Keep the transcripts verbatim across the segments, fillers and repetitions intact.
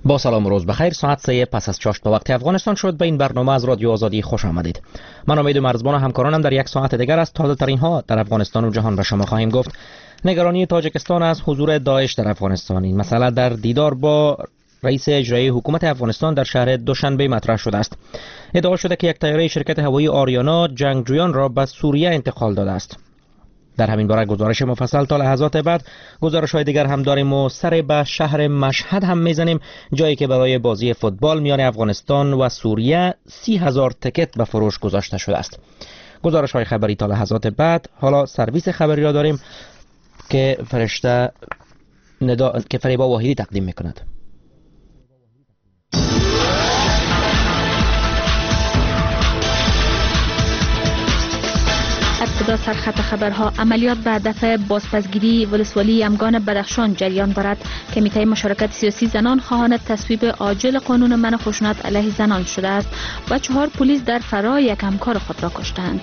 با سلام و روز بخیر. ساعت سه پس از چاشت به وقت افغانستان شد. به این برنامه از رادیو آزادی خوش آمدید. من امید مرزبان و همکارانم در یک ساعت دیگر از تازه ترین ها در افغانستان و جهان به شما خواهیم گفت. نگرانی تاجیکستان از حضور داعش در افغانستان، این مسئله در دیدار با رئیس اجرایی حکومت افغانستان در شهر دوشنبه مطرح شده است. ادعا شده که یک طیاره شرکت هوایی آریانا جنگجویان را به سوریه انتقال داده است. در همین باره گزارش مفصل تا لحظات بعد. گزارش های دیگر هم داریم و سر به شهر مشهد هم میزنیم، جایی که برای بازی فوتبال میان افغانستان و سوریه سی هزار تکت به فروش گذاشته شده است. گزارش های خبری تا لحظات بعد. حالا سرویس خبری را داریم که فرشته ندا... که فریبا واحدی تقدیم میکند. ابتدا سرخط خبرها. عملیات به هدف بازپسگیری ولسوالی یمگان بدخشان جریان دارد. کمیته مشارکت سیاسی زنان خواهان تصویب عاجل قانون منع خشونت علیه زنان شده است و چهار پلیس در فرا یک همکار خود را کشتند.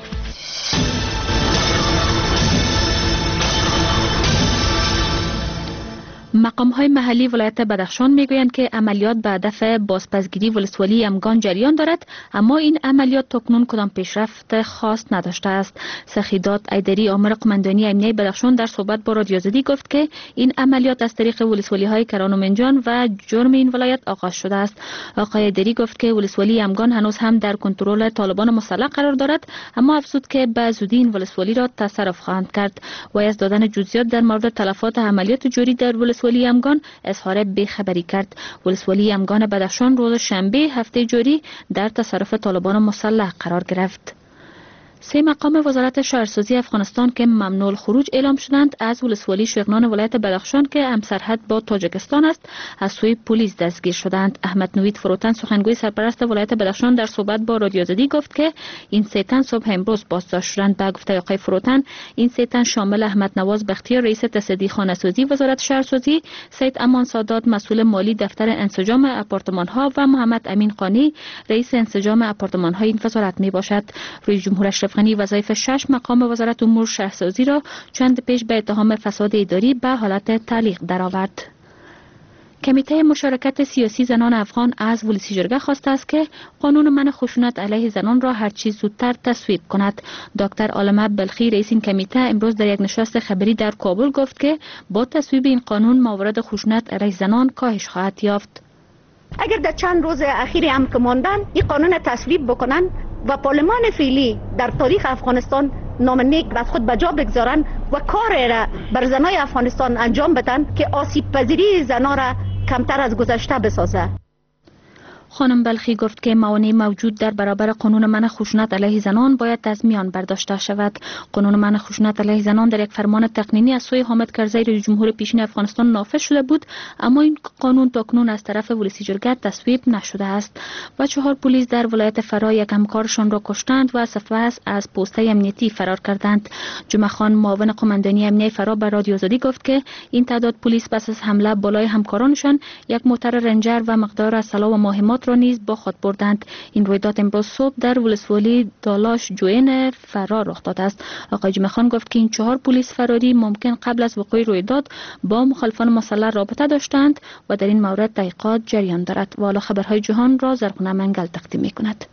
مقام‌های محلی ولایت بدخشان میگویند که عملیات به هدف بازپسگیری ولسوالی یمگان جریان دارد، اما این عملیات تکنون کدام پیشرفت خاص نداشته است. سخیدات ایدری آمر قماندانی امنیه بدخشان در صحبت با رادیو آزادی گفت که این عملیات از طریق ولسوالی‌های کران و منجان و جرم این ولایت آغاز شده است. آقای ایدری گفت که ولسوالی یمگان هنوز هم در کنترل طالبان مسلح قرار دارد، اما افزود که به زودی این ولسوالی را تصرف خواهند کرد و از دادن جزئیات در مورد تلفات عملیات جاری در ولسوالی یمگان اظهار بیخبری کرد. ولسوالی یمگان بدخشان روز شنبه هفته جاری در تصرف طالبان مسلح قرار گرفت. سه مقام وزارت شهرسازی افغانستان که ممنوع الخروج اعلام شدند از ولسوالی شغنان ولایت بدخشان که همسرحد با تاجیکستان است از سوی پلیس دستگیر شدند. احمد نوید فروتن سخنگوی سرپرست ولایت بدخشان در صحبت با رادیو آزادی گفت که این سه تن صبح امروز بازداشت شدند. به گفته آقای فروتن این سه تن شامل احمد نواز بختیار رئیس تصدی خانه‌سازی وزارت شهرسازی، سید امان سادات مسئول مالی دفتر انسجام آپارتمان ها و محمد امین قانی رئیس انسجام آپارتمان های این وزارت می باشد. رئیس جمهور اشرف غنی وظایف شش مقام وزارت امور شهرسازی را چند پیش به اتهام فساد اداری به حالت تعلیق درآورد. کمیته مشارکت سیاسی زنان افغان از ولسی جرگه خواسته است که قانون منع خشونت علیه زنان را هر چیز زودتر تصویب کند. دکتر عالمه بلخی رئیس این کمیته امروز در یک نشست خبری در کابل گفت که با تصویب این قانون موارد خشونت علیه زنان کاهش خواهد یافت. اگر در چند روز اخیری هم که ماندن این قانون تصویب بکنن و پارلمان فعلی در تاریخ افغانستان نام نیک از خود بجا بگذارن و کار را بر زنای افغانستان انجام بدن که آسیب پذیری زنا را کمتر از گذشته بسازه. خانم بلخی گفت که موانع موجود در برابر قانون منع خشونت علیه زنان باید از میان برداشته شود. قانون منع خشونت علیه زنان در یک فرمان تقنینی از سوی حامد کرزی رئیس جمهور پیشین افغانستان نافذ شده بود، اما این قانون تاکنون از طرف ولسی جرگه تصویب نشده است و چهار پلیس در ولایت فرا یک همکارشان را کشتند و سپس از پست امنیتی فرار کردند. جمعه خان معاون قماندانی امنیه فرا به رادیو آزادی گفت که این تعداد پلیس پس از حمله بالای همکارانشان یک موتر رنجر و مقدار از طلا و مهمات را نیز با خود بردند. این رویداد امروز صبح در ولسوالی دالاش جوین فرار رخ داده است. آقای جمعه خان گفت که این چهار پلیس فراری ممکن قبل از وقوع رویداد با مخالفان مسلح رابطه داشتند و در این مورد تحقیقات جریان دارد. و حالا خبرهای جهان را زرغونه منگل تقدیم می‌کند.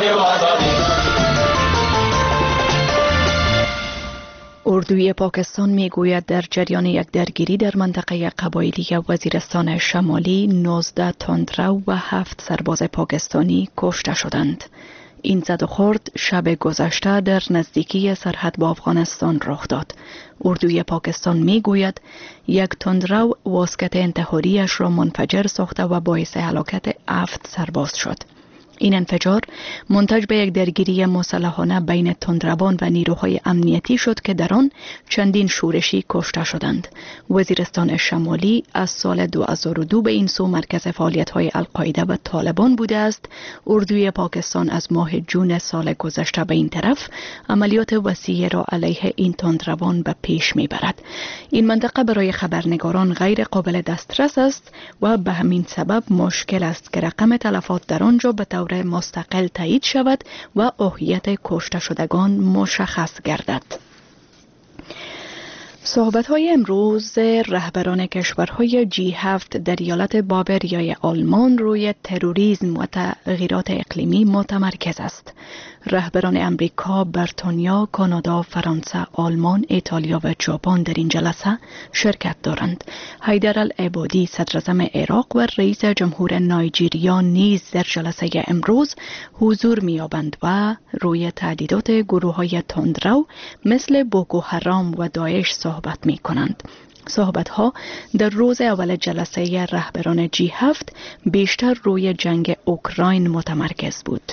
اردوی پاکستان میگوید در جریان یک درگیری در منطقه قبایلی وزیرستان شمالی نوزده تندرو و هفت سرباز پاکستانی کشته شدند. این زد و خورد شب گذشته در نزدیکی سرحد با افغانستان رخ داد. اردوی پاکستان میگوید یک تندرو واسکت انتحاریش را منفجر ساخته و باعث هلاکت هفت سرباز شد. این انفجار منتج به یک درگیری مسلحانه بین تندروان و نیروهای امنیتی شد که در آن چندین شورشی کشته شدند. وزیرستان شمالی از سال دو هزار و دو به این سو مرکز فعالیت‌های القاعده و طالبان بوده است. اردوی پاکستان از ماه جون سال گذشته به این طرف عملیات وسیع را علیه این تندروان به پیش میبرد. این منطقه برای خبرنگاران غیر قابل دسترس است و به همین سبب مشکل است که رقم تلفات در آنجا به طور مستقل تایید شود و هویت کشته شدگان مشخص گردد. صحبت‌های امروز رهبران کشورهای جی هفت در ایالت باوریای آلمان روی تروریسم و تغییرات اقلیمی متمرکز است. رهبران امریکا، بریتانیا، کانادا، فرانسه، آلمان، ایتالیا و ژاپن در این جلسه شرکت دارند. حیدر العبادی صدراعظم عراق و رئیس جمهور نایجیریا نیز در جلسه امروز حضور می‌یابند و روی تهدیدات گروه‌های تندرو مثل بوکو حرام و داعش صحبت می‌کنند. صحبت‌ها در روز اول جلسه رهبران جی هفت بیشتر روی جنگ اوکراین متمرکز بود.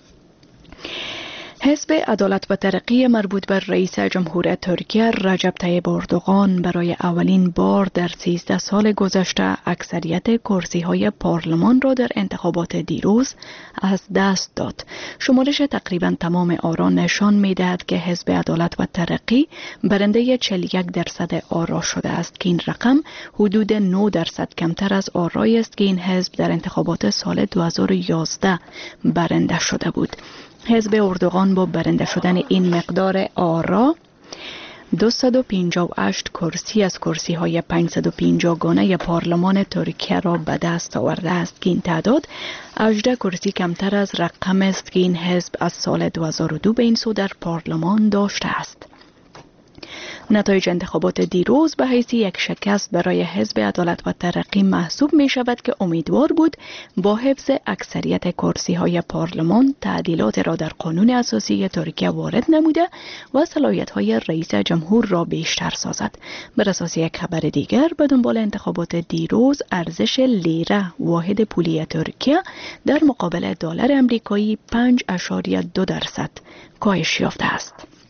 حزب عدالت و ترقی مربوط بر رئیس جمهور ترکیه رجب طیب اردوغان برای اولین بار در سیزده سال گذشته اکثریت کرسی‌های پارلمان را در انتخابات دیروز از دست داد. شمارش تقریباً تمام آرا نشان می‌دهد که حزب عدالت و ترقی برنده چهل و یک درصد آرا شده است که این رقم حدود نه درصد کمتر از آرایی است که این حزب در انتخابات سال دو هزار و یازده برنده شده بود. حزب اردوغان با برنده شدن این مقدار آرا دویست و پنجاه و هشت کرسی از کرسی های پانصد و پنجاه گانه پارلمان ترکیه را به دست آورده است که این تعداد هجده کرسی کمتر از رقم است که این حزب از سال دو هزار و دو به این سو در پارلمان داشته است. نتایج انتخابات دیروز به حیث یک شکست برای حزب عدالت و ترقی محسوب می شود که امیدوار بود با حفظ اکثریت کرسی های پارلمان تعدیلات را در قانون اساسی ترکیه وارد نموده و صلاحیت های رئیس جمهور را بیشتر سازد. بر اساس یک خبر دیگر، به دنبال انتخابات دیروز ارزش لیره واحد پولی ترکیه در مقابل دلار آمریکایی پنج اشاریه دو درصد کاهش یافته است.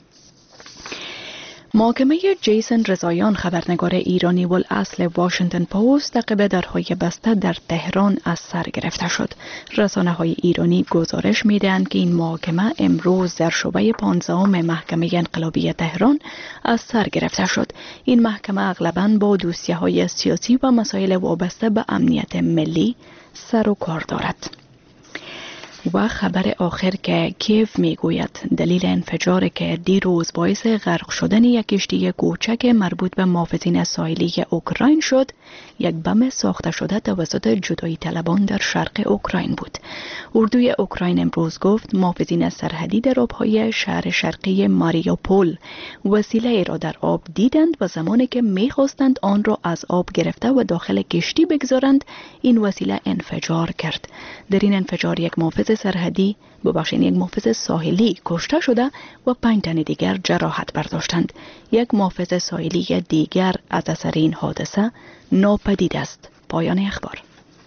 محاکمه جیسن رضاییان، خبرنگار ایرانی والاصل واشنگتن پست، عقب درهای بسته در تهران از سر گرفته شد. رسانه‌های ایرانی گزارش می‌دهند که این محاکمه امروز در شعبه پانزدهم محکمه انقلابی تهران از سر گرفته شد. این محکمه اغلباً با دوسیه‌های سیاسی و مسائل وابسته به امنیت ملی سر و کار دارد. و خبر آخر که کیف میگوید دلیل انفجار که دیروز باعث غرق شدن یک کشتی کوچک مربوط به محافظین ساحلی اوکراین شد، یک بم ساخته شده توسط جدایی طلبان در شرق اوکراین بود. اردوی اوکراین امروز گفت محافظین سرحدی در آبهای شهر شرقی ماریوپول وسیله را در آب دیدند و زمانی که میخواستند آن را از آب گرفته و داخل کشتی بگذارند، این وسیله انفجار کرد. در این انفجار یک محافظ سرحدی ببخشید یک محافظ ساحلی کشته شده و پنج تن دیگر جراحت برداشتند. یک محافظ ساحلی دیگر از اثر این حادثه ناپدید است. پایان اخبار.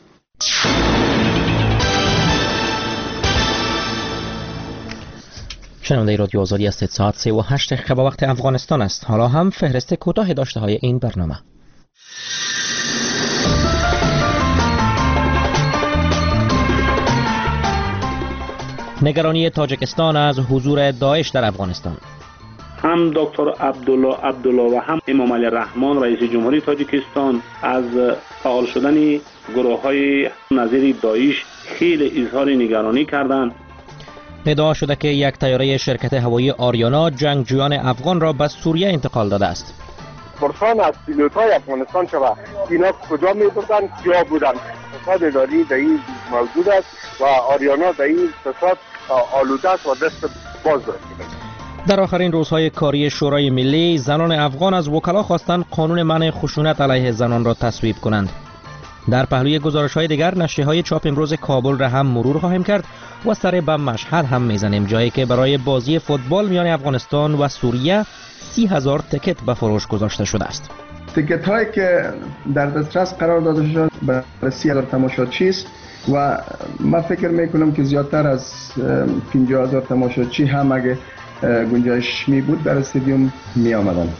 شنونده رادیو آزادی هستید. ساعت سه و هشت دقیقه به وقت افغانستان است. حالا هم فهرست کوتاه داشته های این برنامه. نگرانی تاجیکستان از حضور داعش در افغانستان. هم دکتر عبدالله عبدالله و هم امام علی رحمان رئیس جمهوری تاجیکستان از فعال شدن گروه‌های نظیر داعش خیلی اظهار نگرانی کردند. ادعا شده که یک طیاره شرکت هوایی آریانا جنگجویان افغان را به سوریه انتقال داده است. پرسان از پیلوت‌های افغانستان شده اینا کجا می‌بردن، کیا بودن؟ فساد اداری در این موجود است و آریانا در این فساد آلوده است و دست باز دارد. در آخرین روزهای کاری شورای ملی، زنان افغان از وکلا خواستند قانون منع خشونت علیه زنان را تصویب کنند. در پهلوی گزارش‌های دیگر، نشریه‌های چاپ امروز کابل را هم مرور خواهیم کرد و سر به مشهد هم میزنیم، جایی که برای بازی فوتبال میان افغانستان و سوریه سی هزار تکت به فروش گذاشته شده است. تکت هایی که در دسترس قرار داده شد برای سی هزار تماشاچی است و من فکر میکنم که زیادتر از پنجاه هزار تماشاچی هم اگه گنجایش می بود در استادیوم می آمدن.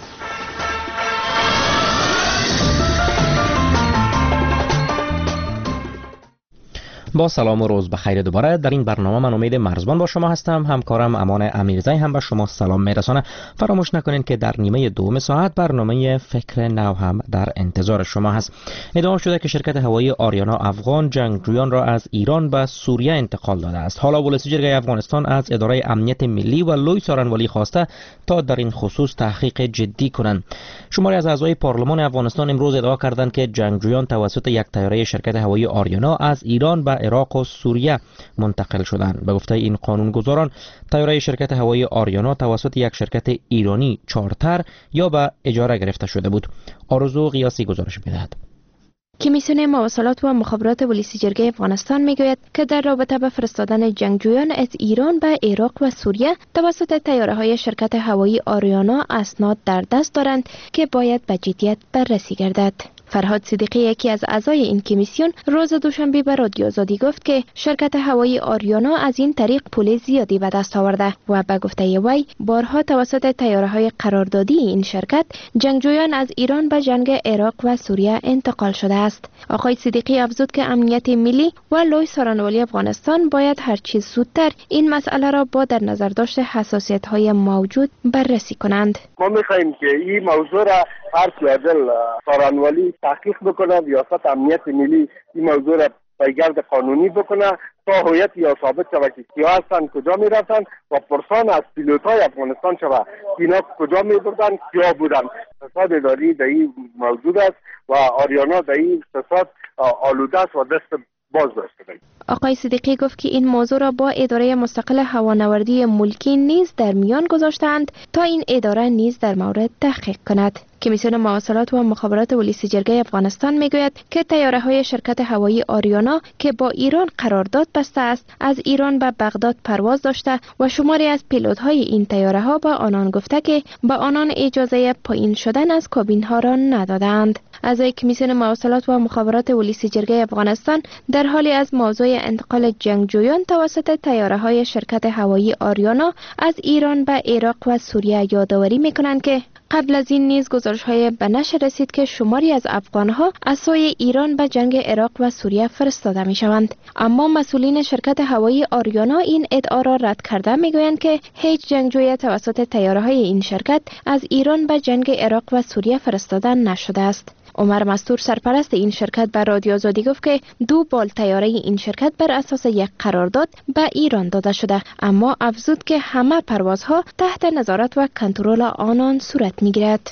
با سلام و روز بخیر دوباره. در این برنامه من امید مرزبان با شما هستم. همکارم امان امیرزی هم به شما سلام میرسانه. فراموش نکنین که در نیمه دوم ساعت برنامه فکر نو هم در انتظار شما هست. ادعا شده که شرکت هوایی آریانا افغان جنگجویان را از ایران به سوریه انتقال داده است. حالا ولسی جرگه افغانستان از اداره امنیت ملی و لوی سارنوالی خواسته تا در این خصوص تحقیق جدی کنند. شماری از اعضای پارلمان افغانستان امروز ادعا کردند که جنگجویان توسط یک طیاره شرکت هوایی آریانا از ایران به عراق و سوریه منتقل شدند. به گفته این قانونگذاران، طیاره شرکت هوایی آریانا توسط یک شرکت ایرانی چارتر یا به اجاره گرفته شده بود. آرزو قیاسی گزارش می‌دهد. کمیسیون مواصلات و مخابرات ولسی جرگه افغانستان میگوید که در رابطه با فرستادن جنگجویان از ایران به عراق و سوریه توسط طیاره‌های شرکت هوایی آریانا اسناد در دست دارند که باید به جدیت بررسی گردد. فرهاد صدیقی، یکی از اعضای این کمیسیون، روز دوشنبه به رادیو آزادی گفت که شرکت هوایی آریانا از این طریق پول زیادی به دست آورده و به گفته وی بارها توسط طیاره‌های قراردادی این شرکت جنگجویان از ایران به جنگ عراق و سوریه انتقال شده است. آقای صدیقی افزود که امنیت ملی و لوی سارنوالی افغانستان باید هر چیز زودتر این مسئله را با در نظر داشت حساسیت‌های موجود بررسی کنند. ما می‌خواهیم که این موضوع را هر عادل سارنوالی تحقیق بکنه، ریاست امنیت ملی این موضوع را پیگرد قانونی بکنه تا هویت یا ثابت شود که کیا هستن، کجا میرفتن و پرسان از پیلوت‌های افغانستان شود اینا کجا میبردن، کیا بودن. فساد اداری در این موجود است و آریانا در این فساد آلوده است و دست باز داشته. آقای صدیقی گفت که این موضوع را با اداره مستقل هوانوردی ملکی نیز در میان گذاشتند تا این اداره نیز در مورد تحقیق کند. کمیسیون مواصلات و مخابرات ولسی جرگه افغانستان میگوید که طیاره های شرکت هوایی آریانا که با ایران قرارداد بسته است از ایران به بغداد پرواز داشته و شماری از پیلوت های این طیاره ها به آنان گفته که به آنان اجازه پایین شدن از کابین ها را ندادند. اعضای کمیسیون مواصلات و مخابرات ولسی جرگه افغانستان در حالی از موضوع انتقال جنگجویان توسط طیاره های شرکت هوایی آریانا از ایران به عراق و سوریه یادآوری میکنند که قبل از این نیز گزارش‌های به نشر رسید که شماری از افغان‌ها از سوی ایران به جنگ عراق و سوریه فرستاده می‌شوند. اما مسئولین شرکت هوایی آریانا این ادعا را رد کرده می‌گویند که هیچ جنگجوی توسط طیاره‌های این شرکت از ایران به جنگ عراق و سوریه فرستاده نشده است. عمر مستور، سرپرست این شرکت، به رادیو آزادی گفت که دو بال طیاره این شرکت بر اساس یک قرارداد به ایران داده شده، اما افزود که همه پروازها تحت نظارت و کنترل آنان صورت میگیرد.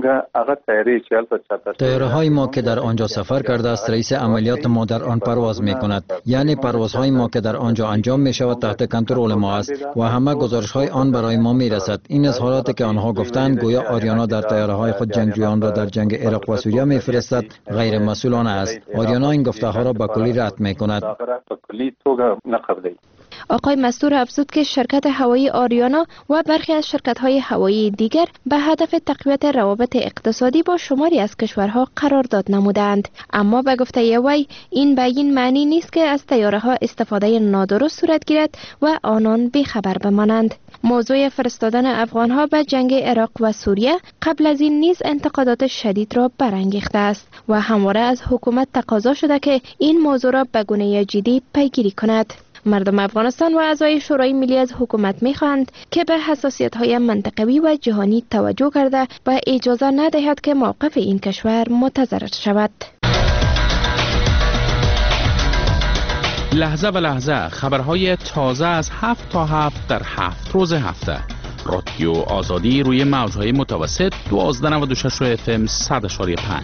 طیاره های ما که در آنجا سفر کرده است، رئیس عملیات ما در آن پرواز می کند، یعنی پروازهای ما که در آنجا انجام می شود تحت کنترل ما است و همه گزارش های آن برای ما می رسد. این اظهاراتی که آنها گفتند گویا آریانا در طیاره های خود جنگجویان را در جنگ عراق و سوریه می فرستد غیر مسئولانه است. آریانا این گفته ها را به کلی رد می کند. آقای مستور افزود که شرکت هوایی آریانا و برخی از شرکت‌های هوایی دیگر به هدف تقویت روابط اقتصادی با شماری از کشورها قرارداد نمودند، اما به گفته وی این به این معنی نیست که از طیاره‌ها استفاده نادرست صورت گیرد و آنان بیخبر بمانند. موضوع فرستادن افغان‌ها به جنگ عراق و سوریه قبل از این نیز انتقادات شدید را برانگیخته است و همواره از حکومت تقاضا شده که این موضوع را به گونه جدی پیگیری کند. مردم افغانستان و اعضای شورای ملی از حکومت می‌خواهند که به حساسیت‌های منطقوی و جهانی توجه کرده و اجازه ندهد که موقف این کشور متضرر شود. لحظه به لحظه خبرهای تازه از هفت تا هفت در هفت روز هفته. رادیو آزادی روی موج‌های متوسط دوازده نود و شش اف ام صد و پنج.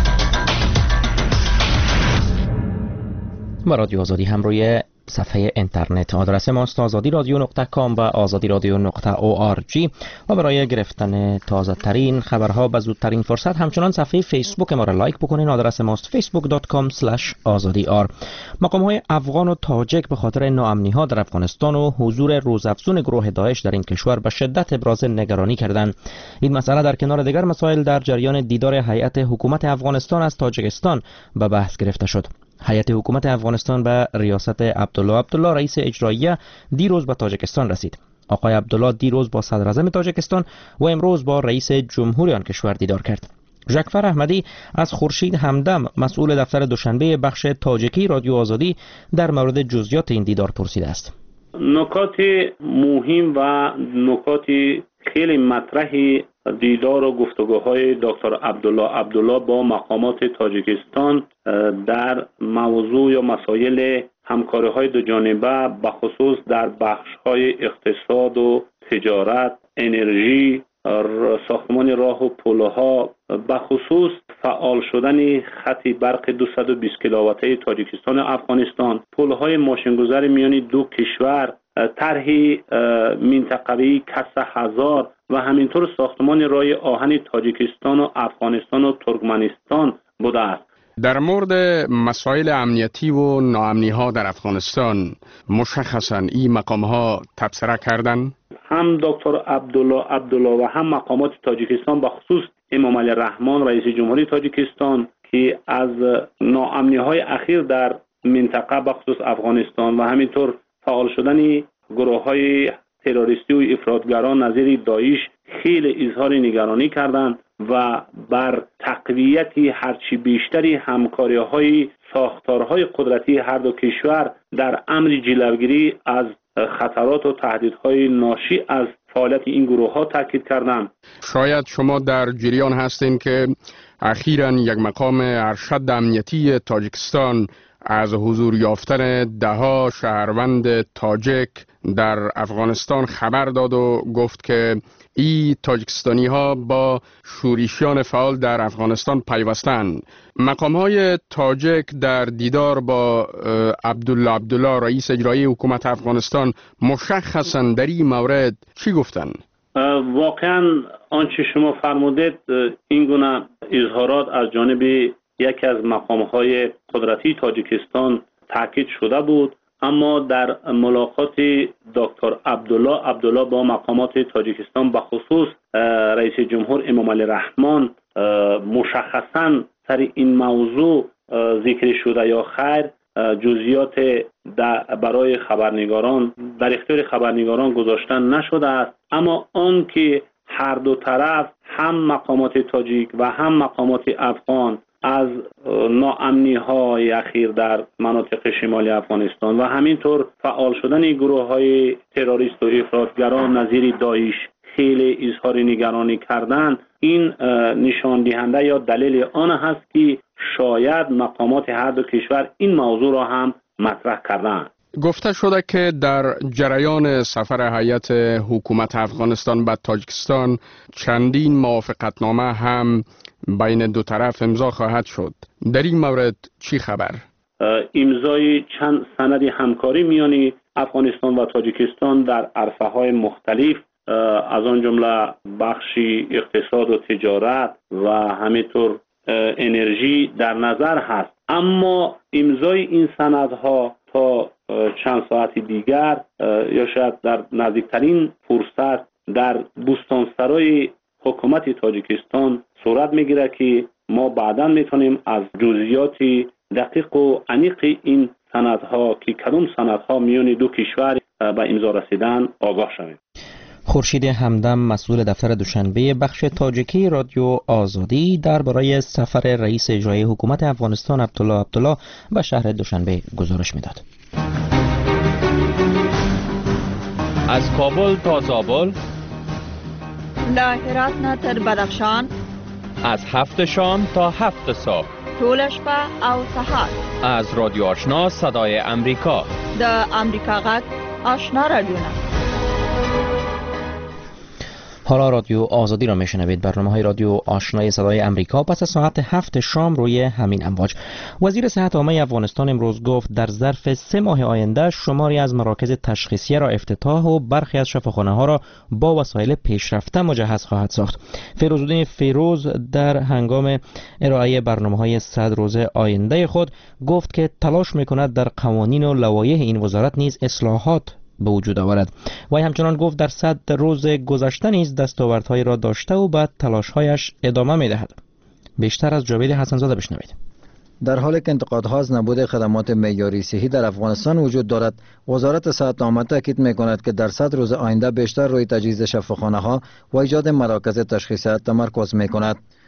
با رادیو آزادی هم روی صفحه اینترنت آدرس ماست آزادی رادیو نقطه کام و آزادی رادیو نقطه او آر جی و برای گرفتن تازه ترین خبرها به زودترین فرصت همچنان صفحه فیسبوک ما را لایک بکنین. آدرس ماست فیسبوک دات کام اسلش آزادی آر. مقام های افغان و تاجک به خاطر ناامنی ها در افغانستان و حضور روزافزون گروه داعش در این کشور به شدت ابراز نگرانی کردند. این مسئله در کنار دیگر مسائل در جریان دیدار هیئت حکومت افغانستان از تاجیکستان به بحث گرفته شد. هیئت حکومت افغانستان به ریاست عبدالله عبدالله رئیس اجراییه دیروز به تاجیکستان رسید. آقای عبدالله دیروز با صدر اعظم تاجیکستان و امروز با رئیس جمهوری آن کشور دیدار کرد. ژکفر احمدی از خورشید همدم مسئول دفتر دوشنبه بخش تاجیکی رادیو آزادی در مورد جزئیات این دیدار پرسیده است. نکات مهم و نکات خیلی مطرح دیدار و گفتگوهای دکتر عبدالله عبدالله با مقامات تاجیکستان در موضوع یا مسائل همکاری‌های دو جانبه بخصوص در بخش‌های اقتصاد و تجارت، انرژی، ساختمان راه و پل‌ها، بخصوص فعال شدن خط برق دویست و بیست کیلوواته تاجیکستان و افغانستان، پل‌های ماشینگذار میان دو کشور، طرح منطقه‌ای کسا هزار و همینطور ساختمان راه آهن تاجیکستان و افغانستان و ترکمنستان بوده است. در مورد مسائل امنیتی و ناامنی ها در افغانستان مشخصاً این مقام ها تبصره کردند؟ هم دکتر عبدالله عبدالله و هم مقامات تاجیکستان به خصوص امام علی رحمان رئیس جمهوری تاجیکستان که از ناامنی های اخیر در منطقه به خصوص افغانستان و همینطور فعال شدن گروه های تروریستی و افراطگران نظیر داعش خیلی اظهار نگرانی کردند و بر تقویت هرچی بیشتری همکاری های ساختارهای قدرتی هر دو کشور در امر جلوگیری از خطرات و تهدیدهای ناشی از فعالیت این گروه ها تاکید کردند. شاید شما در جریان هستین که اخیراً یک مقام ارشد امنیتی تاجیکستان از حضور یافتن دهها شهروند تاجیک در افغانستان خبر داد و گفت که ای تاجیکستانی ها با شورشیان فعال در افغانستان پیوستند. مقام های تاجیک در دیدار با عبدالله عبدالله رئیس اجرایی حکومت افغانستان مشخصاً در این مورد چی گفتند؟ واقعا آنچه شما فرمودید این گونه اظهارات از جانب یکی از مقام‌های قدرتی تاجیکستان تاکید شده بود، اما در ملاقات دکتر عبدالله عبدالله با مقامات تاجیکستان به خصوص رئیس جمهور امام علی رحمان مشخصاً سر این موضوع ذکر شده یا خیر جزئیات برای خبرنگاران در اختیار خبرنگاران گذاشتن نشده است، اما آن که هر دو طرف هم مقامات تاجیک و هم مقامات افغان از ناامنی های اخیر در مناطق شمالی افغانستان و همینطور فعال شدن گروه های تروریست و افراطگران نظیر داعش خیلی اظهار نگرانی کردن، این نشان دهنده یا دلیل آن هست که شاید مقامات هر دو کشور این موضوع را هم مطرح کردند. گفته شده که در جریان سفر هیئت حکومت افغانستان به تاجیکستان چندین موافقتنامه هم بین دو طرف امضا خواهد شد. در این مورد چی خبر؟ امضای چند سند همکاری میان افغانستان و تاجیکستان در عرصه‌های مختلف از آن جمله بخش اقتصاد و تجارت و همینطور انرژی در نظر هست، اما امضای این سندها تا چند ساعت دیگر یا شاید در نزدیکترین فرصت در بوستانسرای حکومت تاجیکستان صورت میگیره که ما بعداً میتونیم از جزئیات دقیق و عمیق این سندها که کدام سندها میان دو کشور به امضا رسیدن آگاه شویم. خورشید همدم مسئول دفتر دوشنبه بخش تاجیکی رادیو آزادی درباره سفر رئیس اجرایی حکومت افغانستان عبدالله عبدالله به شهر دوشنبه گزارش میداد. از کابل تا زابل، له هرات نه تر بدخشان، از هفت شام تا هفت صبح، ټول شپه او سهار، از رادیو آشنا صدای امریکا، د امریکا غږ آشنا رادیو. حالا رادیو آزادی را میشنوید. برنامه های رادیو آشنای صدای امریکا پس از ساعت هفت شام روی همین امواج. وزیر صحت عامه افغانستان امروز گفت در ظرف سه ماه آینده شماری از مراکز تشخیصیه را افتتاح و برخی از شفاخانه ها را با وسایل پیشرفته مجهز خواهد ساخت. فیروزالدین فیروز در هنگام ارائه برنامه های صد روزه آینده خود گفت که تلاش میکند در قوانین و لوایح این وزارت نیز اصلاحات به وجود آورد. وی همچنان گفت در صد روز گذشته نیز دستاوردهایی را داشته و بعد تلاش‌هایش ادامه می‌دهد. بیشتر از جاوید حسن‌زاده بشنوید. در حالی که انتقادها از نبود خدمات معیاری صحی در افغانستان وجود دارد، وزارت صحت عامه تاکید می‌کند که در صد روز آینده بیشتر روی تجهیز شفاخانه‌ها و ایجاد مراکز تشخیصی تمرکز می‌کند.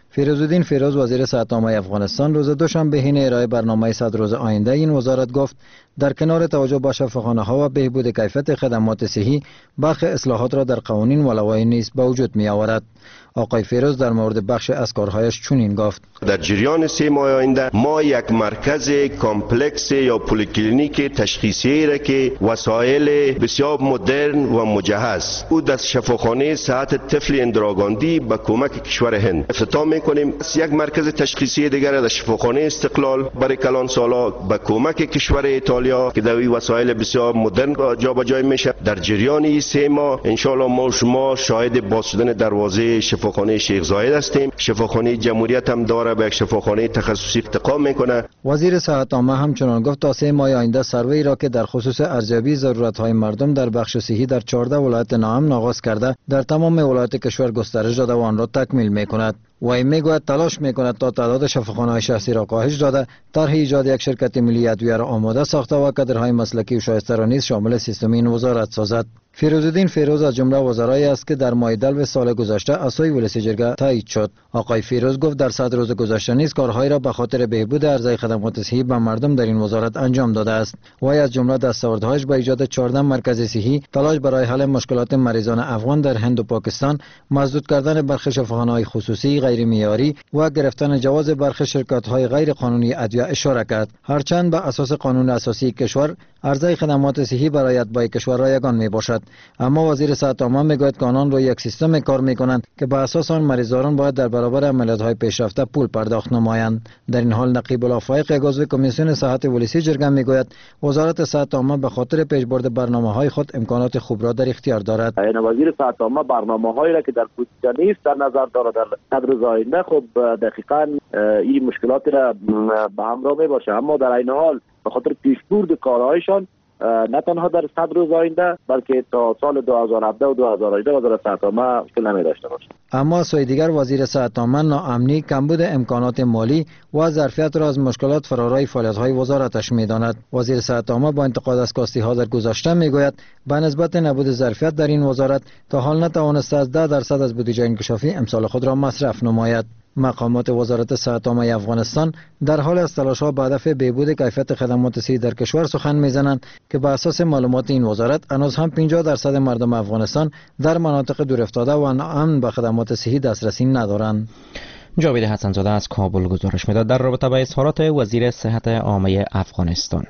فیروزالدین فیروز وزیر صحت عامه افغانستان روز دوشنبه حین ارائه برنامه صد روز آینده این وزارت گفت در کنار توجه به شفاخانه‌ها و بهبود کیفیت خدمات صحی، برخی اصلاحات را در قوانین و لوایح نیز به وجود می آورد. آقای فیروز در مورد بخش از کارهایش چنین گفت: در جریان سه ماه آینده ما یک مرکز کامپلکس یا پلیکلینیک تشخیصی را که وسایل بسیار مدرن و مجهز او در شفاخانه صحت طفل اندراگاندی به کمک کشور هند افتتاح میکنیم. یک مرکز تشخیصی دیگر در شفاخانه استقلال برای کلان سالا به کمک کشور ایتالیا که در این وسایل بسیار مدرن جابجایی میشه. در جریان این سه ماه ان شاء الله ما شما شاهد باز شدن دروازه شفاخانه شیخ زاید هستیم. شفاخانه جمهوریت هم داره به یک شفاخانه تخصصی ارتقا میکنه. وزیر صحت عامه همچنان گفت تا سه ماه آینده سروی را که در خصوص ارزیابی ضرورت‌های مردم در بخش صحی در چهارده ولایت ناامن آغاز کرده در تمام ولایات کشور گسترش داده و آن را تکمیل میکند. و میگوید تلاش میکند تا تعداد شفاخانه‌های شخصی را کاهش داده، طرح ایجاد یک شرکت ملی ادویه را آماده ساخته و کادرهای مسلکی و شایسته را نیز شامل سیستم این وزارت سازد. فیروزالدین فیروز از جمله وزرایی است که در ماه دلو سال گذشته از سوی ولسی جرگه تایید شد. آقای فیروز گفت در صد روز گذشته نیز کارهایی را به خاطر بهبود عرضه خدمات صحی به مردم در این وزارت انجام داده است. وی از جمله دستاوردهایش به ایجاد چهارده مرکز صحی، تلاش برای حل مشکلات مریضان افغان در هند و پاکستان، مسدود کردن برخی شفاخانه‌های خصوصی غیر معیاری و گرفتن جواز برخی شرکت‌های غیر قانونی ادویه اشاره کرد. هرچند به اساس قانون اساسی کشور عرضه خدمات صحی برای اتباع کشور رایگان می باشد، اما وزیر صحت عامه میگوید که آنان روی یک سیستم کار میکنند که به اساس آن مریضان باید در برابر عملیات‌های پیشرفته پول پرداخت نمایند. در این حال نقیب الله فایق عضو کمیسیون صحت ولسی جرگه میگوید وزارت صحت عامه به خاطر پیشبرد برنامه‌های خود امکانات خوب را در اختیار دارد. این وزیر صحت عامه برنامه‌هایی را که در بودجه نیست در نظر دارد در صدر آینده خب دقیقاً این مشکلات را به همراه میباشه، اما در این حال به خاطر پیشبرد کارهایشان نه تنها در صد روز آینده بلکه تا سال دو هزار و هفده و دو هزار و هجده وزارت صحت عامه مشکل نمی داشته باشه. اما سوی دیگر وزیر صحت عامه ناامنی، کمبود امکانات مالی و ظرفیت را از مشکلات فرارای فعالیت‌های وزارتش می‌داند. وزیر صحت عامه با انتقاد از کاستی‌ها در گذشته میگوید به نسبت نبود ظرفیت در این وزارت تا حال نتوانسته از ده درصد از بودجه انکشافی امسال خود را مصرف نماید. مقامات وزارت صحت عامه افغانستان در حال از تلاش‌ها به هدف بهبود کیفیت خدمات صحی در کشور سخن می‌زنند که بر اساس معلومات این وزارت هنوز هم پنجاه درصد مردم افغانستان در مناطق دورافتاده و ناامن به خدمات صحی دسترسی ندارند. جاوید حسن‌زاده از کابل گزارش می‌داد در رابطه با اظهارات وزیر صحت عامه افغانستان.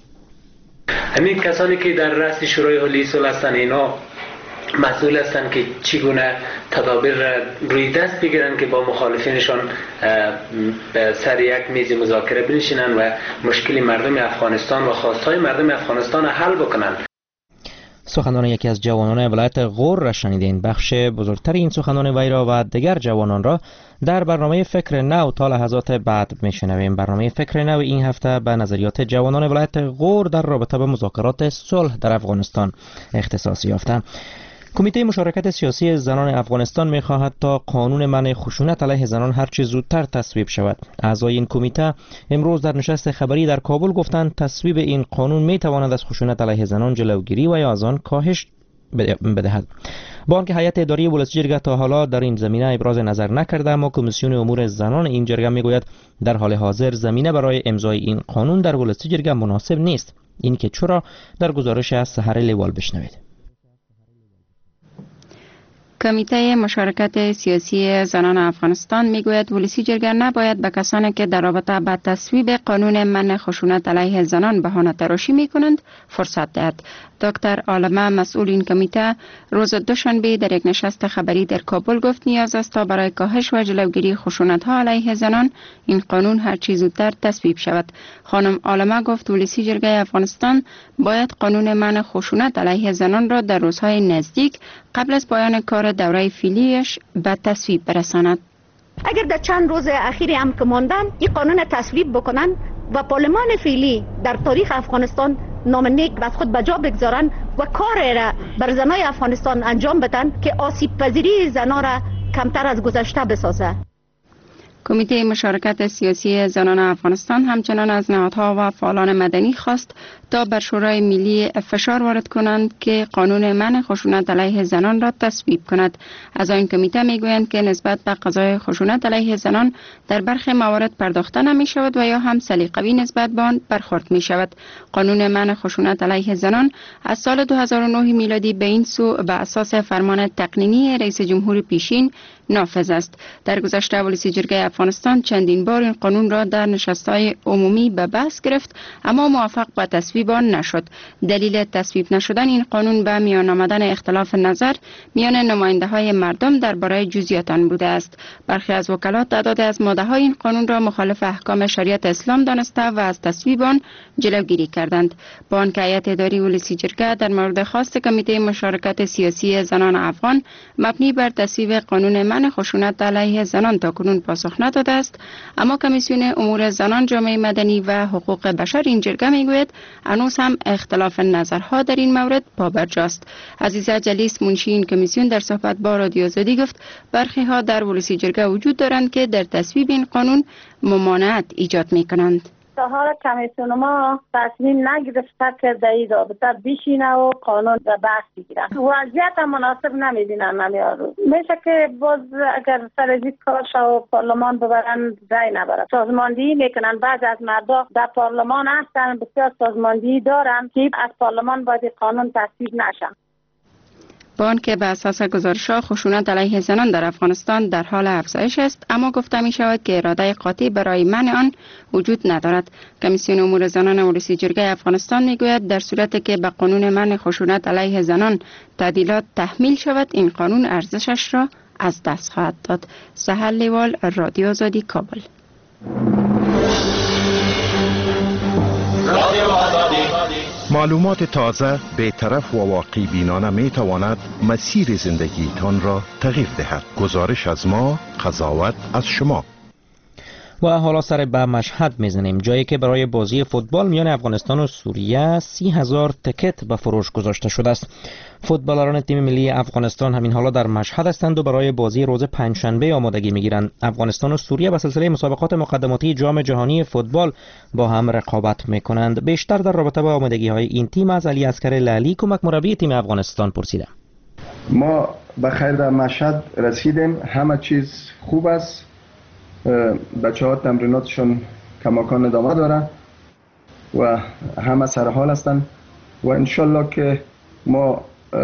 همین کسانی که در رأس شورای عالی صلح هستند اینا مسئول هستند که چگونه تدابیر روی دست بگیرن که با مخالفینشان سر یک میز مذاکره بنشینن و مشکل مردم افغانستان و خواستهای مردم افغانستان حل بکنن. سخنان یکی از جوانان ولایت غور را شنیدین. بخش بزرگتر این سخنان وی را و دیگر جوانان را در برنامه فکر نو تا لحظات بعد میشنویم. برنامه فکر نو این هفته به نظریات جوانان ولایت غور در رابطه با مذاکرات صلح در افغانستان اختصاص یافته. کمیته مشارکت سیاسی زنان افغانستان می‌خواهد تا قانون منع خشونت علیه زنان هرچه زودتر تصویب شود. اعضای این کمیته امروز در نشست خبری در کابل گفتند تصویب این قانون می‌تواند از خشونت علیه زنان جلوگیری و یا از آن کاهش بدهد. با آنکه هیئت اداری ولسی جرگه تا حالا در این زمینه ابراز نظر نکرده، اما کمیسیون امور زنان این جرگه میگوید در حال حاضر زمینه برای امضای این قانون در ولسی جرگه مناسب نیست. این که چرا در گزارش از سحر لیوال بشنوید. کمیته مشارکت سیاسی زنان افغانستان میگوید ولسی جرگه نباید به کسانی که در رابطه با تصویب قانون منع خشونت علیه زنان بهانه تراشی میکنند فرصت دهد. دکتر عالمه مسئول این کمیته روز دوشنبه در یک نشست خبری در کابل گفت نیاز است تا برای کاهش و جلوگیری خشونت ها علیه زنان این قانون هر چه زودتر تصویب شود. خانم عالمه گفت ولسی جرگه افغانستان باید قانون منع خشونت علیه زنان را در روزهای نزدیک قبل از پایان کار دوره فعلیش به تصویب برساند. اگر در چند روز اخیری هم که ماندن این قانون تصویب بکنن و پارلمان فعلی در تاریخ افغانستان نام نیک بر خود به جا بگذارن و کار را بر زنای افغانستان انجام بدن که آسیب پذیری زنا را کمتر از گذشته بسازه. کمیته مشارکت سیاسی زنان افغانستان همچنان از نهادها و فعالان مدنی خواست تا بر شورای ملی فشار وارد کنند که قانون منع خشونت علیه زنان را تصویب کند. از آن کمیته میگویند که نسبت به قضای خشونت علیه زنان در برخی موارد پرداخته نمی شود و یا هم سلیقه‌ای نسبت به آن برخورد می شود. قانون منع خشونت علیه زنان از سال دو هزار و نه میلادی به این سو به اساس فرمان تقنینی رئیس جمهور پیشین نافذ است. در گذشته ولسی جرگه افغانستان چندین بار این قانون را در نشست‌های عمومی به بحث گرفت اما موافق به تصویب آن نشد. دلیل تصویب نشدن این قانون به میان آمدن اختلاف نظر میان نماینده‌های مردم درباره جزئیات آن بوده است. برخی از وکلات تعداد از ماده‌های این قانون را مخالف احکام شریعت اسلام دانسته و از تصویب آن جلوگیری کردند. با آنکه هیئت اداری ولسی جرگه در مورد خواست کمیته مشارکت سیاسی زنان افغان مبنی بر تصویب قانون منع خشونت علیه زنان تاکنون پاسخ نداده است، اما کمیسیون امور زنان، جامعه مدنی و حقوق بشر این جرگه میگوید هنوز هم اختلاف نظرها در این مورد پابرجاست. عزیزه جلیس منشی این کمیسیون در صحبت با رادیو آزادی گفت برخی ها در ولسی جرگه وجود دارند که در تصویب این قانون ممانعت ایجاد می کنند. تا حالا کمیسیون ما تصمیم نگرفته که در این رابطه بشینه و قانون را بحث بگیره. وضعیت مناسب نمیدینن نمیارو. میشه که باز اگر سر از این کار شو پارلمان ببرن رای نبرن. سازماندهی میکنن. بعض از مردم در پارلمان هستن بسیار سازماندهی دارن که از پارلمان باید قانون تصویب نشن. با آنکه به اساس گزارش‌ها خشونت علیه زنان در افغانستان در حال افزایش است، اما گفته می شود که اراده قاطع برای منع آن وجود ندارد. کمیسیون امور زنان ولسی جرگه افغانستان میگوید در صورتی که به قانون منع خشونت علیه زنان تعدیلات تحمیل شود، این قانون ارزشش را از دست خواهد داد. سحر لیوال، رادیو آزادی، کابل. معلومات تازه، بی‌طرف و واقع بینانه می تواند مسیر زندگی تان را تغییر دهد. گزارش از ما، قضاوت از شما. و حالا سر به مشهد میزنیم، جایی که برای بازی فوتبال میان افغانستان و سوریه سی هزار تکت به فروش گذاشته شده است. فوتبالران تیم ملی افغانستان همین حالا در مشهد هستند و برای بازی روز پنجشنبه آمادگی میگیرند. افغانستان و سوریه به سلسله مسابقات مقدماتی جام جهانی فوتبال با هم رقابت میکنند. بیشتر در رابطه با آمادگی های این تیم از علی عسکر لعلی، کمک مربی تیم افغانستان، پرسیدم. ما به خیر در مشهد رسیدیم، همه چیز خوب است. بچه ها تمریناتشون کماکان ادامه داره و همه سر حال هستن و انشالله که ما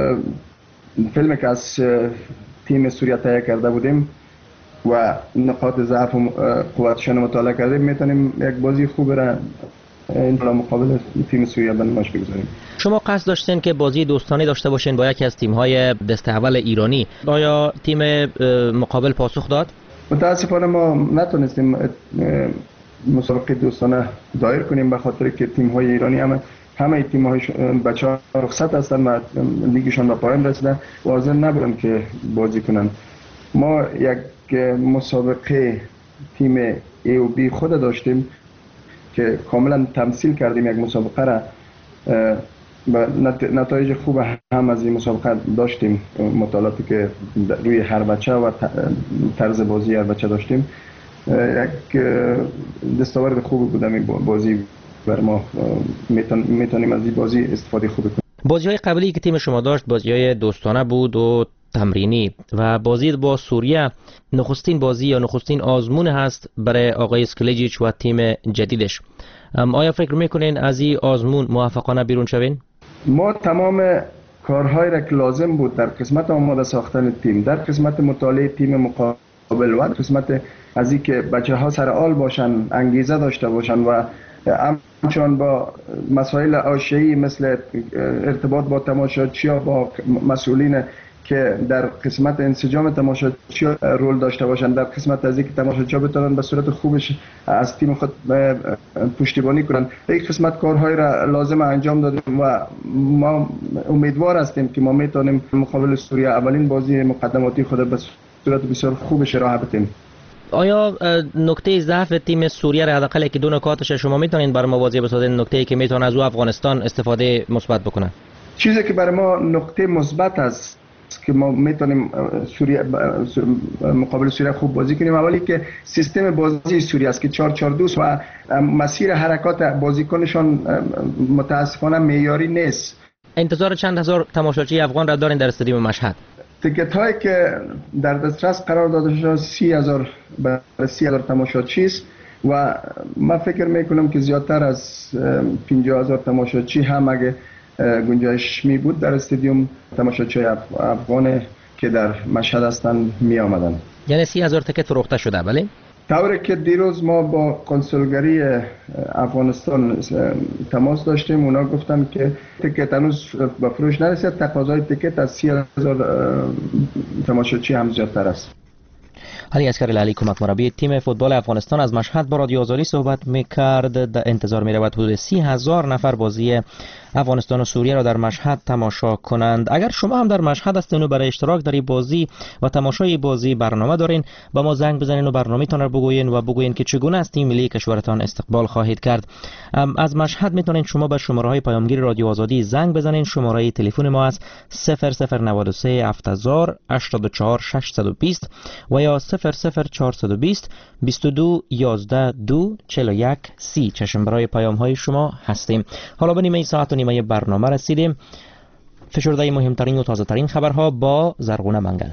فیلمی که از تیم سوریه تهیه کرده بودیم و نقاط ضعف و قوتشون مطالعه کردیم میتونیم یک بازی خوب را این مقابل تیم سوریه به نمایش بگذاریم. شما قصد داشتین که بازی دوستانه داشته باشین با یکی از تیم‌های دسته اول ایرانی، آیا تیم مقابل پاسخ داد؟ متاسفانه ما نتونستیم مسابقه دوستانه دایر کنیم به خاطر که تیم‌های ایرانی همه همه تیم‌های بچه‌ها رخصت هستن و لیگشون به پایان رسیده و حاضر نبودن که بازی کنن. ما یک مسابقه تیم ای و بی خود داشتیم که کاملا تمثیل کردیم یک مسابقه را و نتایج خوب هم از این مسابقه داشتیم. مطالعاتی که روی هر بچه و طرز بازی هر بچه داشتیم یک دستاورد خوب بود. این بازی بر ما میتونیم از این بازی استفاده خوب کنیم. بازی های قبلی که تیم شما داشت بازی های دوستانه بود و تمرینی و بازی با سوریه نخستین بازی یا نخستین آزمون هست برای آقای اسکلیجیچ و تیم جدیدش. آیا فکر میکنین از این آزمون موفقانه بیرون شوین؟ ما تمام کارهایی را که لازم بود در قسمت آماده ساختن تیم، در قسمت مطالعه تیم مقابل و در قسمت از این که بچه ها سر حال باشن، انگیزه داشته باشن و همچنان با مسائل حاشیه‌ای مثل ارتباط با تماشاچی‌ها، با مسئولین که در قسمت انسجام تماشاچی‌ها رول داشته باشند، در قسمت از اینکه تماشاچی‌ها بتونن به صورت خوبش از تیم خود پشتیبانی کنند، یک قسمت کارهای را لازم انجام دادیم و ما امیدوار هستیم که ما میتونیم مقابل سوریه اولین بازی مقدماتی خود به صورت بسیار خوبش راه بدیم. آیا نکته ضعف تیم سوریه را حداقل که دو نکاتش شما میتونین برای ما واضح بسازین، نکته‌ای که میتونه از او افغانستان استفاده مثبت بکنه؟ چیزی که برای ما نقطه مثبت است که ما میتونیم سوریه مقابل سوریه خوب بازی کنیم، اولی که سیستم بازی سوریه است که چهار چهار دو و مسیر حرکات بازیکنشان متاسفانه معیاری نیست. انتظار چند هزار تماشاچی افغان را دارین در استادیوم مشهد؟ تیکت هایی که در دسترس قرار داده شده سی هزار برای سی هزار تماشاچی است و من فکر میکنم که زیادتر از پنجاه هزار تماشاچی هم اگه گنجایش می بود در استادیوم تماشاچی افغان که در مشهد هستند می آمدن. یعنی سی هزار تیکت فروخته شده بله؟ طوری که دیروز ما با کنسولگری افغانستان تماس داشتیم، اونا گفتن که تیکت هنوز به فروش نرسید، تقاضای تیکت از سی هزار تماشاچی هم زیادتر است. علی عسکری لالی کمک مربی تیم فوتبال افغانستان از مشهد با رادیو آزادی صحبت میکرد. در انتظار میرود حدود سی هزار نفر بازی افغانستان و سوریه را در مشهد تماشا کنند. اگر شما هم در مشهد هستین و برای اشتراک در این بازی و تماشای بازی برنامه دارین، با ما زنگ بزنین و برنامه‌تان را بگوین و بگوین که چگونه از تیم ملی کشورتان استقبال خواهید کرد. از مشهد میتونین شما به شماره‌های پیامگیر رادیو آزادی زنگ بزنین. شماره تلفن ما است صفر صفر نود و سه هفت هزار هشتاد و چهار ششصد و بیست و یا صفر صفر چهارصد و بیست بیست و دو یازده دو چهل و یک سی. چشم برای پیام های شما هستیم. حالا به نیمه ساعت و نیمه برنامه رسیدیم. فشرده مهمترین و تازه ترین خبرها با زرغونه منگل.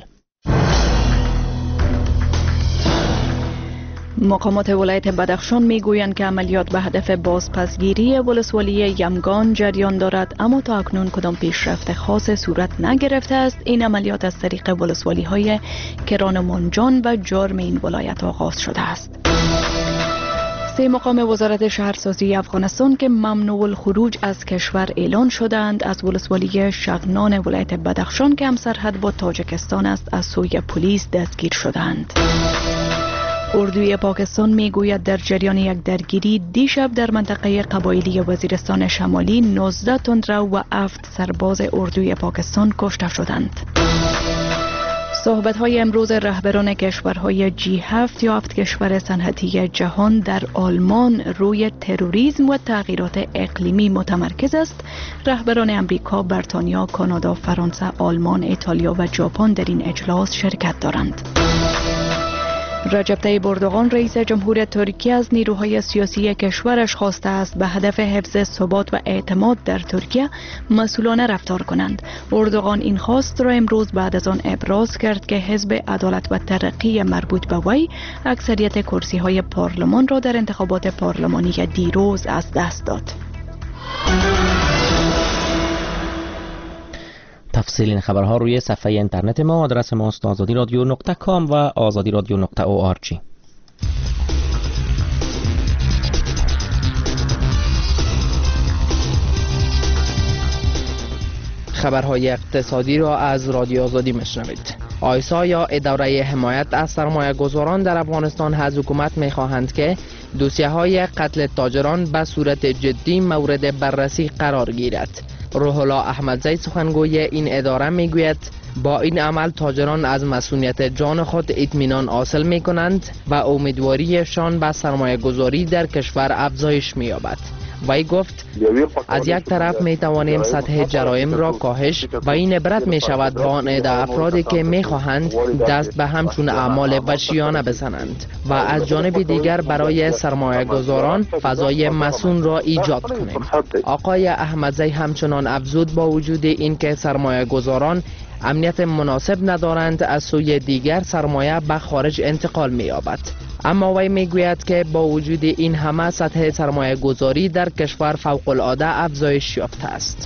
مقامات ولایت بدخشان میگویند که عملیات به هدف بازپسگیری ولسوالی یمگان جریان دارد، اما تا اکنون کدام پیشرفت خاص صورت نگرفته است. این عملیات از طریق ولسوالی های کران و منجان و جرم این ولایت آغاز شده است. سه مقام وزارت شهرسازی افغانستان که ممنوع الخروج از کشور اعلان شدند از ولسوالی شغنان ولایت بدخشان که همسرحد با تاجیکستان است از سوی پلیس دستگیر شدند. اردوی پاکستان میگوید در جریان یک درگیری دیشب در منطقه قبایلی وزیرستان شمالی نوزده تندرو و هفت سرباز اردوی پاکستان کشته شدند. صحبت‌های امروز رهبران کشورهای جی هفت یا هفت کشور صنعتی جهان در آلمان روی تروریسم و تغییرات اقلیمی متمرکز است. رهبران امریکا، بریتانیا، کانادا، فرانسه، آلمان، ایتالیا و ژاپن در این اجلاس شرکت دارند. رجب طیب اردوغان رئیس جمهور ترکیه از نیروهای سیاسی کشورش خواسته است به هدف حفظ ثبات و اعتماد در ترکیه مسئولانه رفتار کنند. اردوغان این خواست را امروز بعد از آن ابراز کرد که حزب عدالت و ترقی مربوط به وی اکثریت کرسی های پارلمان را در انتخابات پارلمانی دیروز از دست داد. تفصیل این خبرها روی صفحه اینترنت ما. آدرس ما است آزادی رادیو نقطه کام و آزادی رادیو نقطه او آر جی. خبرهای اقتصادی را از رادیو آزادی میشنوید. آیسا یا اداره حمایت از سرمایه گذاران در افغانستان از حکومت میخواهند که دوسیه های قتل تاجران به صورت جدی مورد بررسی قرار گیرد. روح الله احمدزی سخنگوی این اداره میگوید با این عمل تاجران از مسئولیت جان خود اطمینان حاصل می کنند و امیدواریشان به سرمایه گذاری در کشور افزایش می یابد. وی گفت از یک طرف می توانیم سطح جرایم را کاهش و این عبرت می شود با آن عده افرادی که می خواهند دست به همچون اعمال وحشیانه بزنند و از جانب دیگر برای سرمایه گذاران فضای مسئول را ایجاد کنیم. آقای احمدزی همچنان افزود با وجود اینکه سرمایه گذاران امنیت مناسب ندارند از سوی دیگر سرمایه به خارج انتقال می یابد. اما وی میگوید که با وجود این همه سطح سرمایه گذاری در کشور فوق العاده افزایش یافته است.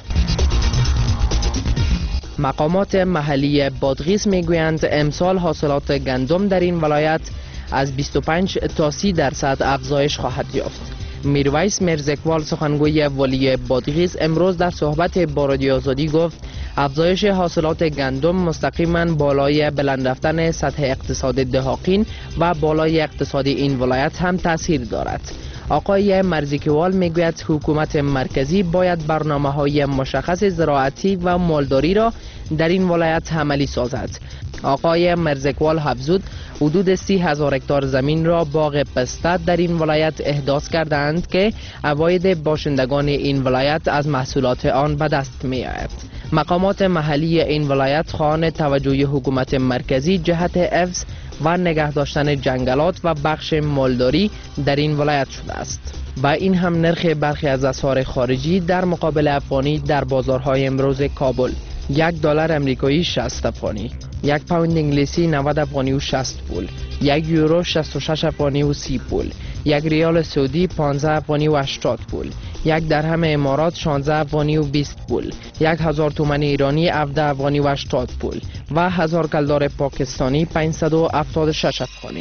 مقامات محلی بادغیس میگویند امسال حاصلات گندم در این ولایت از بیست و پنج تا سی درصد افزایش خواهد یافت. میرویس مرزکوال سخنگوی ولی بادغیس امروز در صحبت با رادیو آزادی گفت افزایش حاصلات گندم مستقیما بالای بلند رفتن سطح اقتصاد دهاقین و بالای اقتصاد این ولایت هم تاثیر دارد. آقای مرزکوال میگوید حکومت مرکزی باید برنامه‌های مشخص زراعتی و مالداری را در این ولایت عملی سازد. آقای مرزکوال افزود حدود سی هزار هکتار زمین را باغ پسته در این ولایت احداث کردند که عواید باشندگان این ولایت از محصولات آن به دست می آید. مقامات محلی این ولایت خواهان توجه حکومت مرکزی جهت حفظ و نگه داشتن جنگلات و بخش مالداری در این ولایت شده است. با این هم نرخ برخی از اسعار خارجی در مقابل افغانی در بازارهای امروز کابل: یک دلار امریکایی شصت افغانی، یک پوند انگلیسی نود افغانی و شصت پول، یک یورو شصت و شش افغانی و سی پول، یک ریال سعودی پانزده افغانی و هشتاد پول، یک درهم امارات شانزده افغانی و بیست پول، یک هزار تومان ایرانی هفده افغانی و هشتاد پول و هزار کلدار پاکستانی پانصد و هفتاد و شش افغانی.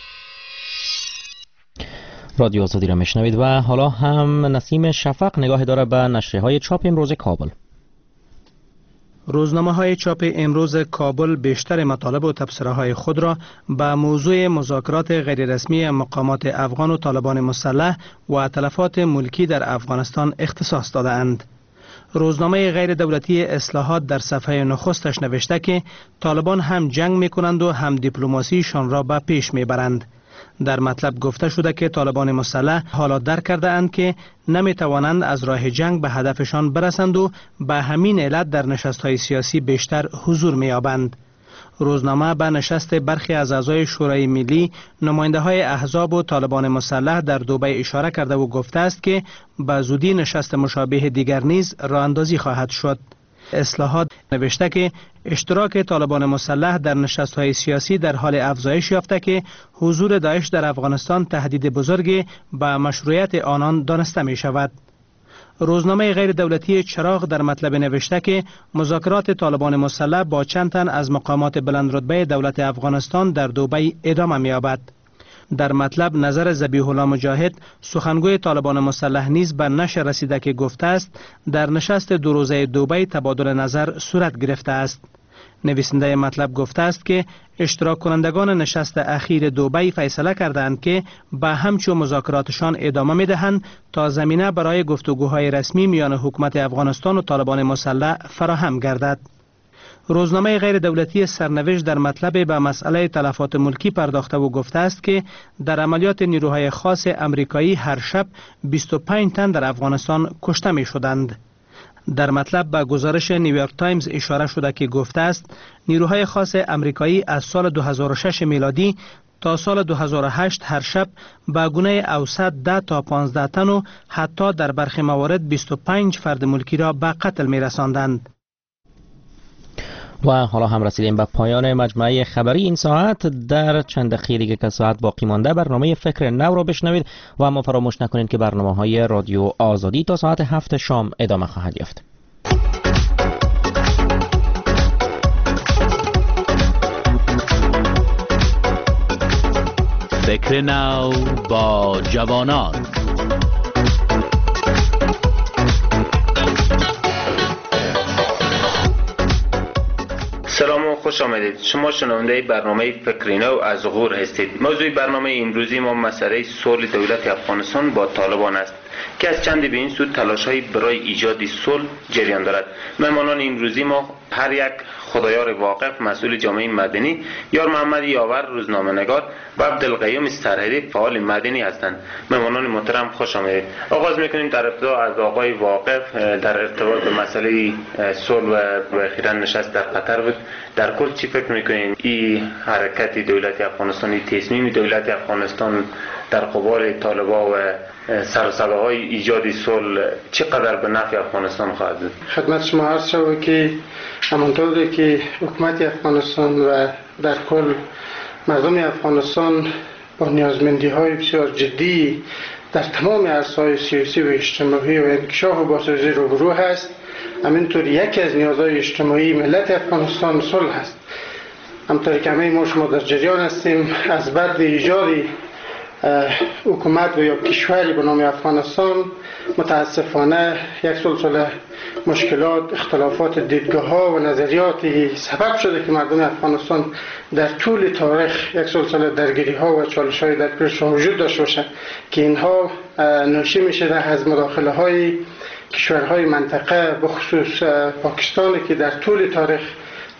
رادیو آزادی را میشنوید و حالا هم نسیم شفق نگاه داره به نشریه های چاپ امروز کابل. روزنامه های چاپ امروز کابل بیشتر مطالب و تبصره های خود را به موضوع مذاکرات غیررسمی مقامات افغان و طالبان مسلح و تلفات ملکی در افغانستان اختصاص داده اند. روزنامه غیر دولتی اصلاحات در صفحه نخستش نوشته که طالبان هم جنگ می کنند و هم دیپلماسیشان را به پیش می برند. در مطلب گفته شده که طالبان مسلح حالا درک کرده اند که نمی توانند از راه جنگ به هدفشان برسند و به همین علت در نشست‌های سیاسی بیشتر حضور می یابند. روزنامه به نشست برخی از اعضای شورای ملی، نماینده های احزاب و طالبان مسلح در دبی اشاره کرده و گفته است که به زودی نشست مشابه دیگر نیز راه اندازی خواهد شد. اصلاحات نوشته که اشتراک طالبان مسلح در نشست‌های سیاسی در حال افزایش یافته که حضور داعش در افغانستان تهدید بزرگی به مشروعیت آنان دانسته می شود. روزنامه غیر دولتی چراغ در مطلب نوشته که مذاکرات طالبان مسلح با چند تن از مقامات بلندرتبه دولت افغانستان در دبی ادامه می یابد. در مطلب نظر ذبیح الله مجاهد سخنگوی طالبان مسلح نیز به نشر رسیده که گفته است در نشست دو روزه دبی تبادل نظر صورت گرفته است. نویسنده مطلب گفته است که اشتراک کنندگان نشست اخیر دبی فیصله کردند که به همچون مذاکراتشان ادامه می دهند تا زمینه برای گفتگوهای رسمی میان حکومت افغانستان و طالبان مسلح فراهم گردد. روزنامه غیر دولتی سرنوشت در مطلب به مسئله تلفات ملکی پرداخته و گفته است که در عملیات نیروهای خاص امریکایی هر شب بیست و پنج تن در افغانستان کشته می شدند. در مطلب به گزارش نیویورک تایمز اشاره شده که گفته است نیروهای خاص امریکایی از سال دو هزار و شش میلادی تا سال دو هزار و هشت هر شب به گونه اوسط ده تا پانزده تن و حتی در برخی موارد بیست و پنج فرد ملکی را به قتل می رساندند. و حالا هم رسیدیم به پایان مجموعه خبری این ساعت. در چند دقیقه دیگه که ساعت باقی مانده برنامه فکر نو را بشنوید و اما فراموش نکنید که برنامه های رادیو آزادی تا ساعت هفت شام ادامه خواهد یافت. فکر نو با جوانان. سلام و خوش آمدید. شما شنونده برنامه فکر نو از غور هستید. موضوع برنامه امروزی ما مسئله صلح دولت افغانستان با طالبان است که از چند به این سو تلاش‌های برای ایجاد صلح جریان دارد. مهمانان امروزی ما هر یک خدایار واقف مسئول جامعه مدنی، یار محمد یاور روزنامه‌نگار و عبدالقیوم سرهدی فعال مدنی هستند. مهمانان محترم خوش آمدید. آغاز می‌کنیم در ابتدا از آقای واقف در ارتباط به مسئله صلح و اخیراً نشست در قطر بود. در کل چی فکر می‌کنید این حرکت دولت افغانستان، این تصمیم دولت افغانستان در قبال طالبان و سر و صداهای ایجاد صلح چقدر به نفع افغانستان خواهد بود؟ خدمت شما عرض شود که همانطوری که حکومت افغانستان و در کل مردم افغانستان با نیازمندی های بسیار جدی در تمام عرصه‌های سیاسی و اجتماعی و انکشاف و بازسازی روبرو هست، همینطور یکی از نیازهای اجتماعی ملت افغانستان صلح است. همطوری که همه ما شما در جریان هستیم، از بعد ایجاد حکومت و یا کشوری به نام افغانستان متاسفانه یک سلسله مشکلات، اختلافات دیدگاه ها و نظریاتی سبب شده که مردم افغانستان در طول تاریخ یک سلسله درگیری ها و چالش های در پیششان وجود داشته باشند که اینها ناشی میشه از مداخله های کشورهای منطقه، به خصوص پاکستانی که در طول تاریخ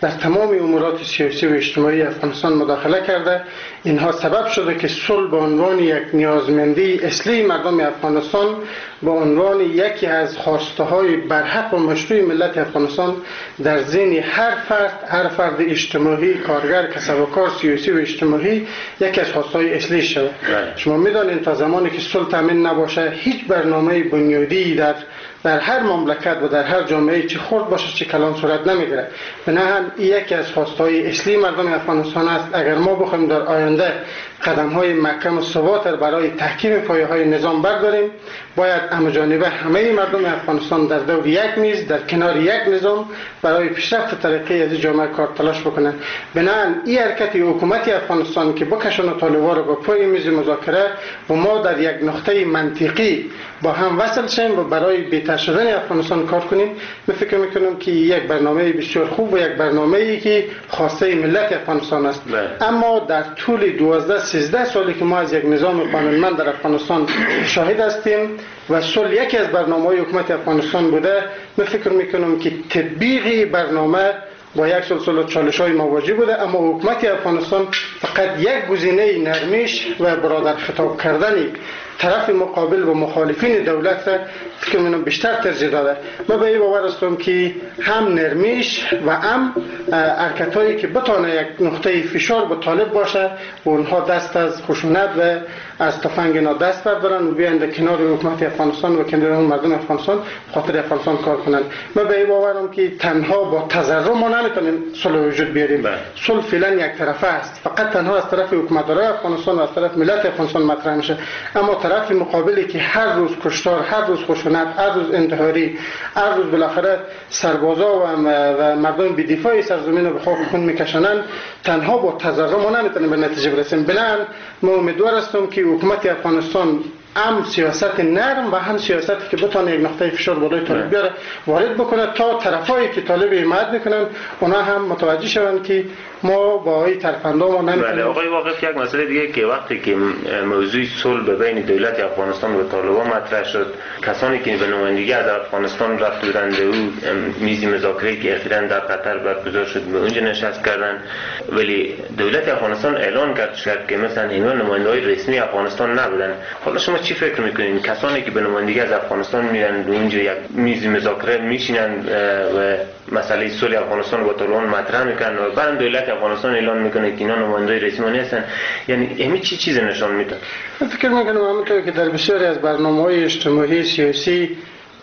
در تمام امورات سیاسی و اجتماعی افغانستان مداخله کرده. اینها سبب شده که صلح به عنوان یک نیازمندی اصلی مردم افغانستان، به عنوان یکی از خواسته های برحق و مشروع ملت افغانستان در ذهن هر فرد هر فرد اجتماعی، کارگر، کسب و کار سیاسی و اجتماعی یکی از خواسته های اصلی شده. شما میدانید تا زمانی که صلح تامین نباشه هیچ برنامه بنیادی در در هر مملکت و در هر جامعه چه خرد باشه چه کلان صورت نمیگیره. بنابراین یکی از خواستهای اصلی مردم افغانستان است. اگر ما بخوایم در آینده قدم های محکم و ثبات برای تحکیم پایه های نظام برداریم، باید همه‌جانبه همه مردم افغانستان در دور یک میز در کنار یک نظام برای پیشرفت طریقی از جامعه کار تلاش بکنند. بنابراین این حرکت حکومت افغانستان که بکشونه طالبان را به پای میز مذاکره و ما در یک نقطه منطقی با هم وصل شیم و برای بهتر شدن افغانستان کار کنیم، من فکر میکنم که یک برنامه بسیار خوب و یک برنامه‌ای که خواسته ملت افغانستان است. اما در طول دوازده سیزده سالی که ما از یک نظام قانونمند در افغانستان شاهد هستیم و صلح یکی از برنامه‌های حکومت افغانستان بوده، من فکر میکنم که تطبیق برنامه با یک سلسله چالش‌های مواجه بوده. اما حکومت افغانستان فقط یک گزینه نرمیش و برادر خطاب کردنی طرف مقابل و مخالفین دولت را فکر می‌کنم بیشتر ترجیح داده. من به این باور هستم که هم نرمیش و هم حرکت‌هایی که بتونه یک نقطه فشار به طالب باشه و اونها دست از خشونت و از تفنگ اینا دست بردارن و بیان در کنار حکومت افغانستان و کنار مردم افغانستان خاطر افغانستان کار کنن. من به این باورم که تنها با تضرر ما نمیتونیم صلح وجود بیاریم. صلح فعلا یک طرفه است، فقط تنها از طرف حکومت‌دارای افغانستان و از طرف ملت افغانستان مطرح میشه. اما طرف مقابلی که هر روز کشتار، هر روز خشونت، هر روز انتحاری، هر روز بالاخره سربازا و مردم بی‌دفاع سرزمین رو به خاک خون میکشنن، تنها با تضرر ما نمیتونیم به نتیجه برسیم. بنابراین ما امیدوار هستم که حکومت افغانستان هم سیاست نرم و هم سیاستی که بتونه یک نقطه فشار بالای طالب بیاره وارد بکنه تا طرفایی که طالب حمایت میکنن اونا هم متوجه شوند که ما با این ترفندا ما نمیتونیم. بله آقای واقف، یک مسئله دیگه که وقتی که موضوع صلح بین دولت افغانستان و طالبان مطرح شد، کسانی که به نمایندگی از افغانستان رفته بودند او میز مذاکره که اخیراً در قطر برگزار شد به اونجا نشست کردند، ولی دولت افغانستان اعلان کرد شد که مثلا اینا نماینده‌های رسمی افغانستان نبودن. حالا شما چی فکر میکنین؟ کسانی که به نمایندگی از افغانستان میرن به اونجا یک میز مذاکره میشینن و مسئله صلح افغانستان با طالبان مطرح میکنن و بعد دولت افغانستان اعلان میکنه که اینا نماینده‌های رسمی نیستن، یعنی همین چی چیز نشان میده؟ من فکر میکنم همونطور که در بسیاری از برنامه‌های اجتماعی سیاسی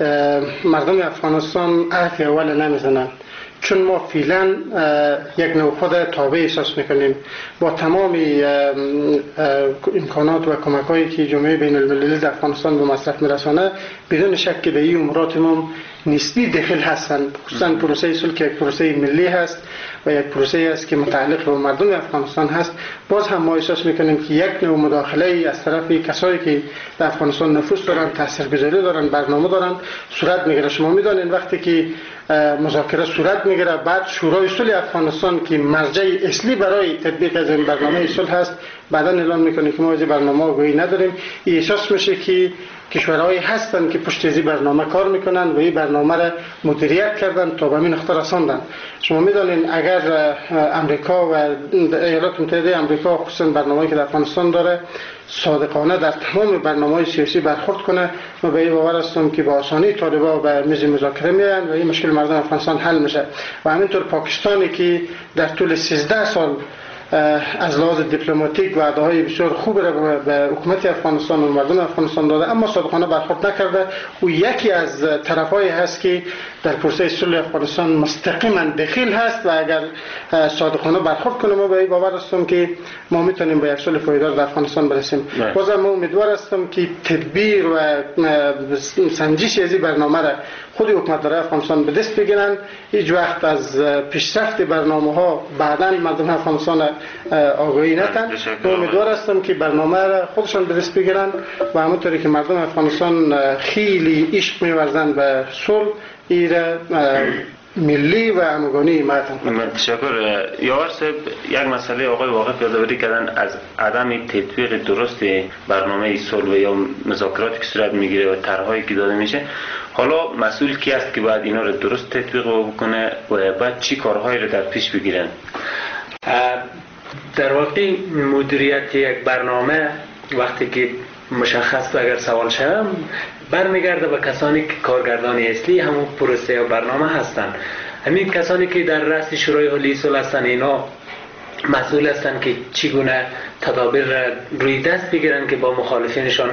مردم افغانستان حرف اول نمیزنن، چون ما فعلا یک نوع خود تابع احساس میکنیم با تمام امکانات و کمک‌هایی که جامعه بین المللی در افغانستان به مصرف میرسانه، بدون شک که در این امورات ما نسبی دخل هستند. خصوصا پروسه صلح که یک پروسه ملی هست و یک پروسه است که متعلق به مردم افغانستان هست، باز هم ما احساس میکنیم که یک نوع مداخله از طرف کسایی که در افغانستان نفوذ دارن، تاثیرگذاری دارن، برنامه دارن صورت میگیره. شما میدونید وقتی که مذاکره صورت میگیره، بعد شورای صلح افغانستان که مرجع اصلی برای تطبیق از این برنامه صلح هست، بعدا اعلان میکنه که ما از برنامه گویی نداریم. این احساس میشه که کشورهایی هستند که پشت از این برنامه کار میکنن و این برنامه را مدیریت کردن تا به این نقطه رساندن. شما میدونید اگر امریکا و ایالات متحده آمریکا خصوصا برنامه‌ای که در افغانستان داره صادقانه در تمام برنامه‌های سیاسی برخورد کنه، ما به این باور هستم که با آسانی طالبان به میز مذاکره میان و این مشکل مردم افغانستان حل میشه. و همینطور پاکستانی که در طول سیزده سال از لحاظ دیپلماتیک وعده‌های بسیار خوب را به حکومت افغانستان و مردم افغانستان داده اما صادقانه برخورد نکرده، او یکی از طرفایی هست که در پروسه صلح افغانستان مستقیما دخیل هست و اگر صادقانه برخورد کنه ما به این باور هستم که ما میتونیم به یک صلح پایدار در افغانستان برسیم. بازم من امیدوار هستم که تدبیر و سنجش از این برنامه را خود حکومت‌دارای افغانستان به دست بگیرن. هیچ وقت از پیشرفت برنامه‌ها بعداً مردم افغانستان آگاهی نتن. من امیدوار هستم که برنامه را خودشان به دست بگیرن و همونطوری که مردم افغانستان خیلی عشق می‌ورزند به صلح، این ملی و همگانی مردم. تشکر. یاور صاحب، یک مسئله آقای واقف یادآوری کردن از عدم تطبیق درست برنامه صلح و یا مذاکراتی که صورت میگیره و طرحهایی که داده میشه. حالا مسئول کی است که باید اینا رو درست تطبیق بکنه و بعد چی کارهایی رو در پیش بگیرن؟ در واقع مدیریت یک برنامه وقتی که مشخص اگر سوال شد برمیگرده به کسانی که کارگردان اصلی همون پروسه و برنامه هستند. همین کسانی که در رأس شورای حلی صلح هستند اینا مسئول هستند که چگونه تدابیر روی دست بگیرن که با مخالفینشان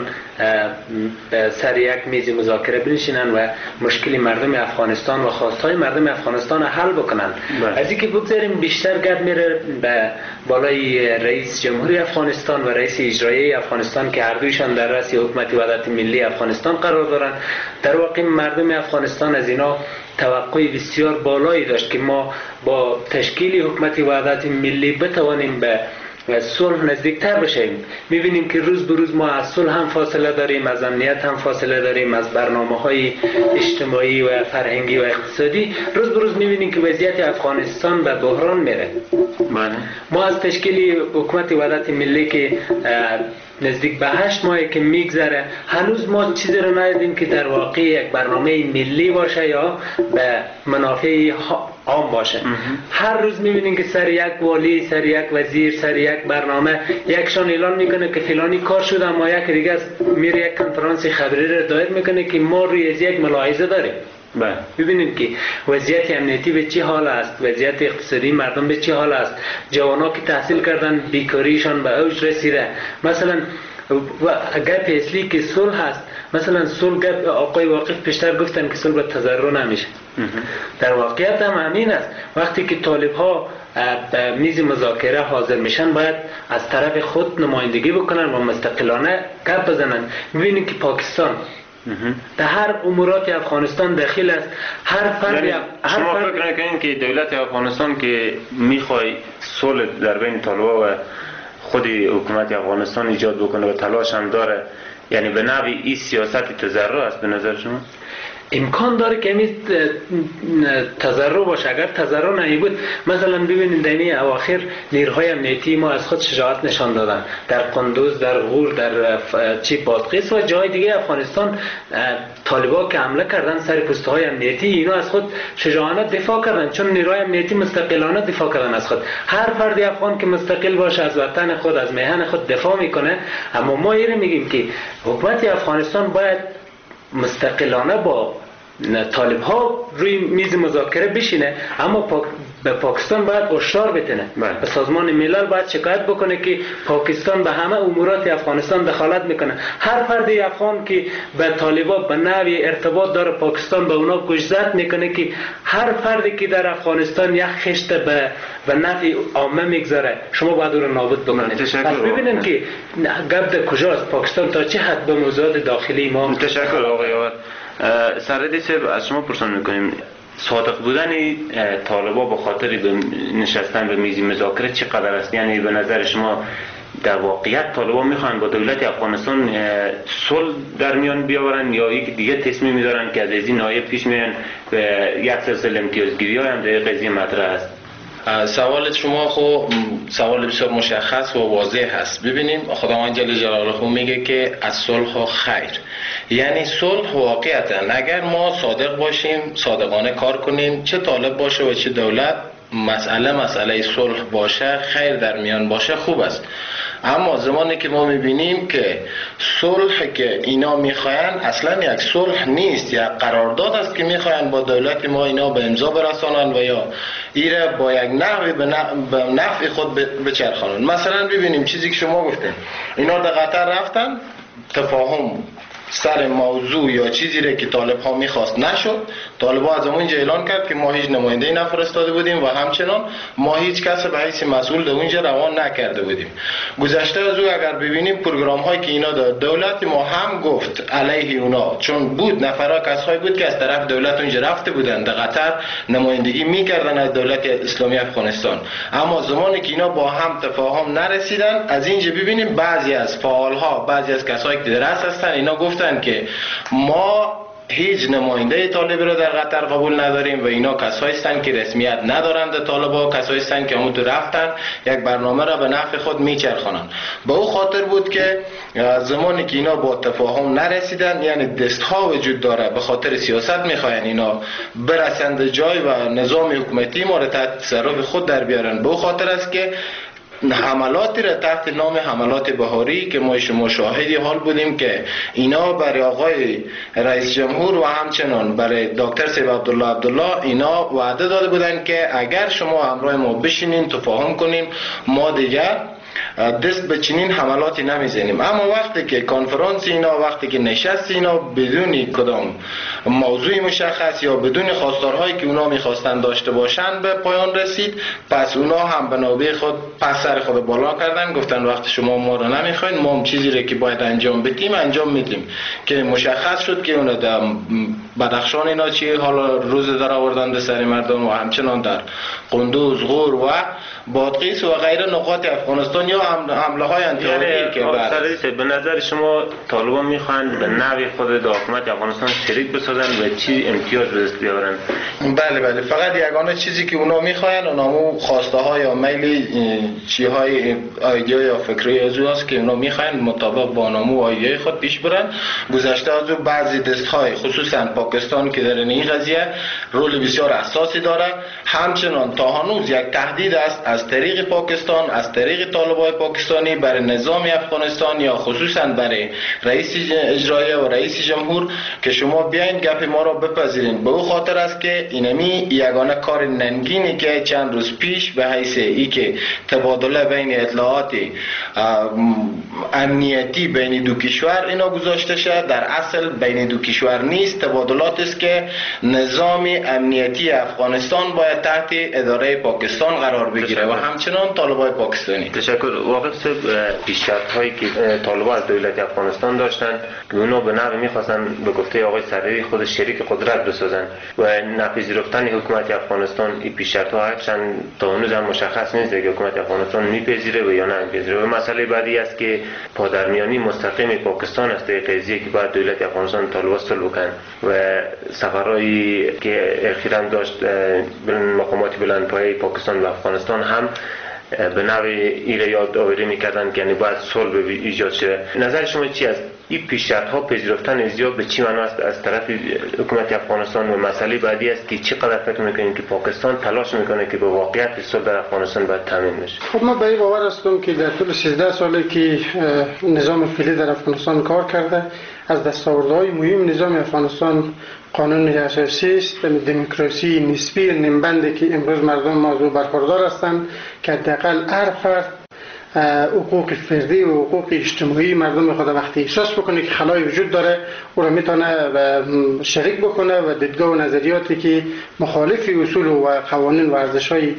سر یک میز مذاکره بنشینن و مشکل مردم افغانستان و خواستهای مردم افغانستان حل بکنن. از اینکه بگذاریم بیشتر گپ میره به بالای رئیس جمهوری افغانستان و رئیس اجرایی افغانستان که هر دویشان در رأس حکومت وحدت ملی افغانستان قرار دارند. در واقع مردم افغانستان از اینا توقع بسیار بالایی داشت که ما با تشکیل حکومت وحدت ملی بتوانیم به صلح نزدیکتر بشیم. میبینیم که روز به روز ما از صلح هم فاصله داریم، از امنیت هم فاصله داریم، از برنامه‌های اجتماعی و فرهنگی و اقتصادی. روز به روز میبینیم که وضعیت افغانستان به بحران میره. ما از تشکیل حکومت وحدت ملی که نزدیک به هشت ماهی که میگذره هنوز ما چیزی رو ندیدیم که در واقع یک برنامه ملی باشه یا به منافع عام باشه. هر روز میبینیم که سر یک والی، سر یک وزیر، سر یک برنامه یکشان اعلان میکنه که فلانی کار شده، اما یک دیگه میره یک کنفرانس خبری رو دایر میکنه که ما روی از یک ملاحظه داریم. بله. ببینید که وضعیت امنیتی به چه حال است، وضعیت اقتصادی مردم به چه حال است، جوانان که تحصیل کردن بیکاریشان به اوج رسیده. مثلا گپ اصلی که صلح هست، مثلا صلح گپ آقای واقف پیشتر گفتن که صلح به تضرر نمیشه. در واقعیت هم همین است. وقتی که طالب ها به میز مذاکره حاضر میشن باید از طرف خود نمایندگی بکنن و مستقلانه گپ بزنن. میبینید که پاکستان در هر امورات افغانستان داخل است. هر فرد یعنی شما فکر نکنید که دولت افغانستان که میخوای صلح در بین طالبا و خود حکومت افغانستان ایجاد بکنه و تلاش هم داره، یعنی به نوعی این سیاست تضرر است به نظر شما؟ امکان داره که این تضرر باشه. اگر تضرر نمی بود، مثلا ببینید در این اواخر نیروهای امنیتی ما از خود شجاعت نشان دادن در قندوز، در غور، در چی بادغیس و جای دیگه افغانستان. طالبا که حمله کردن سر پسته های امنیتی، اینا از خود شجاعانه دفاع کردن، چون نیروهای امنیتی مستقلانه دفاع کردن از خود. هر فرد افغان که مستقل باشه از وطن خود، از میهن خود دفاع میکنه. اما ما اینو میگیم که حکومت افغانستان باید مستقلانه با طالب ها روی میز مذاکره بشینه، اما پاک به پاکستان باید هشدار بتنه. به سازمان ملل باید شکایت بکنه که پاکستان به همه امورات افغانستان دخالت میکنه. هر فرد افغان که به طالبا به نوعی ارتباط داره، پاکستان به اونا گوشزد میکنه که هر فردی که در افغانستان یک خشت به و نفع عامه میگذاره شما باید او رو نابود بکنید. پس ببینیم که گپ کجاست، پاکستان تا چه حد به موضوعات داخلی ما. تشکر آقای یاور. سرحدی صاحب، از شما پرسان میکنیم صادق بودن طالبا به خاطر نشستن به میز مذاکره چقدر است؟ یعنی به نظر شما در واقعیت طالبا میخوان با دولت افغانستان صلح در میان بیاورن یا یک دیگه تصمیم میدارن که از این نایب پیش میان به یک سلسله امتیازگیری های هم در قضیه مطرح است؟ سوال شما خب سوال بسیار مشخص و واضح هست. ببینیم خداوند جل جلاله میگه که از صلح خیر، یعنی صلح واقعیتا اگر ما صادق باشیم، صادقانه کار کنیم، چه طالب باشه و چه دولت، مسئله مسئله صلح باشه، خیر در میان باشه، خوب است. اما زمانی که ما میبینیم که صلح که اینا میخواین اصلا یک صلح نیست، یک قرارداد است که میخواین با دولت ما اینا به امضا برسانن و یا ایره با یک نحوی به نفع خود بچرخانن. مثلا ببینیم چیزی که شما گفتین، اینا در قطر رفتن، تفاهم سر موضوع یا چیزی را که طالب ها میخواست نشد. طالب ها از اونجا اعلان کرد که ما هیچ نماینده نفرستاده بودیم و همچنان ما هیچ کس به حیث مسئول در اونجا روان نکرده بودیم. گذشته از او اگر ببینیم پروگرام هایی که اینا داد، دولت ما هم گفت علیه اونا، چون بود نفرا کسایی بود که از طرف دولت اونجا رفته بودند در قطر نمایندگی میکردن از دولت اسلامی افغانستان. اما زمانی که اینا با هم تفاهم نرسیدن، از اینجا ببینیم بعضی از فعال ها، بعضی از کسایی که در رأس هستن، اینا گفت که ما هیچ نماینده طالب را در قطر قبول نداریم و اینا کسایی هستند که رسمیت ندارند. طالبا کسایی هستند که همون رفتن یک برنامه را به نفع خود میچرخانند. به او خاطر بود که زمانی که اینا با تفاهم نرسیدن، یعنی دست ها وجود داره، به خاطر سیاست میخواین اینا برسند جای و نظام حکومتی ما را تحت تصرف خود در بیارن. به او خاطر است که حملاتی را تحت نام حملات بهاری که ما شما شاهدی حال بودیم که اینا برای آقای رئیس جمهور و همچنان برای دکتر سیب عبدالله عبدالله اینا وعده داده بودن که اگر شما همراه ما بشینین تفاهم کنیم ما دیگر دست به چنین حملاتی نمیزنیم. اما وقتی که کنفرانس اینا، وقتی که نشست اینا بدون کدام موضوع مشخص یا بدون خواستارهایی که اونا میخواستن داشته باشن به پایان رسید، پس اونا هم به نوبه خود پس سر خود بالا کردن، گفتن وقتی شما ما رو نمیخواین ما هم چیزی رو که باید انجام بدیم انجام میدیم. که مشخص شد که اونا در بدخشان اینا چی حالا روز در آوردن به سر مردم و همچنان در قندوز، غور و بادغیس و غیره نقاط افغانستان یا حمله های انتحاری که بعد به نظر شما طالبان میخوان به نوی خود در حکومت افغانستان شریک بسازن و چی امتیاز به دست بیاورن؟ بله بله، فقط یگانه چیزی که اونا میخواین اونامو خواسته ها یا میل چی های ایده یا فکری از است که اونا میخواین مطابق با نامو ایده خود پیش برن. گذشته از بعضی دست های خصوصا پاکستان که در این قضیه رول بسیار اساسی داره، همچنان تا هنوز یک تهدید است از طریق پاکستان، از طریق طالبای پاکستانی برای نظام افغانستان یا خصوصا برای رئیس اجرایی و رئیس جمهور که شما بیاین گپ ما را بپذیرین. به او خاطر است که اینمی یگانه کار ننگینی که چند روز پیش به حیث ای که تبادله بین اطلاعات امنیتی بین دو کشور اینا گذاشته شد، در اصل بین دو کشور نیست، تبادلات است که نظام امنیتی افغانستان باید تحت اداره پاکستان قرار بگیره و همچنان طالبای پاکستانی. تشکر. واقع پیشرفت هایی که طالبان از دولت افغانستان داشتن که اونا به نوع میخواستن به گفته آقای سروری خود شریک قدرت بسازن و نپذیرفتن حکومت افغانستان این پیشرفت ها هرچند تا هنوز هم مشخص نیست که حکومت افغانستان میپذیره و یا نمیپذیره. و مسئله بعدی است که پادرمیانی مستقیم پاکستان است در قضیه که بعد دولت افغانستان طالبان صلح بکنن و سفرهایی که اخیراً داشت مقامات بلندپایه پاکستان و افغانستان هم به نوع ایره یاد آوری میکردن که یعنی باید صلح ایجاد شه. نظر شما چی است؟ این پیشرفت ها پذیرفتن ازیا به چی معنی است از طرف حکومت افغانستان؟ و مسئله بعدی است که چقدر فکر میکنید که پاکستان تلاش میکنه که به واقعیت صلح در افغانستان باید تامین بشه؟ خب ما به این باور هستم که در طول سیزده سالی که نظام فعلی در افغانستان کار کرده، از دستاوردهای مهم نظام افغانستان قانون اساسی است، دموکراسی نسبی نیمبندی که امروز مردم موضوع برخوردار هستند که حداقل هر فرد حقوق فردی و حقوق اجتماعی مردم خود وقتی احساس بکنه که خلای وجود داره او را میتونه شریک بکنه و دیدگاه و نظریاتی که مخالف اصول و قوانین و ارزش‌های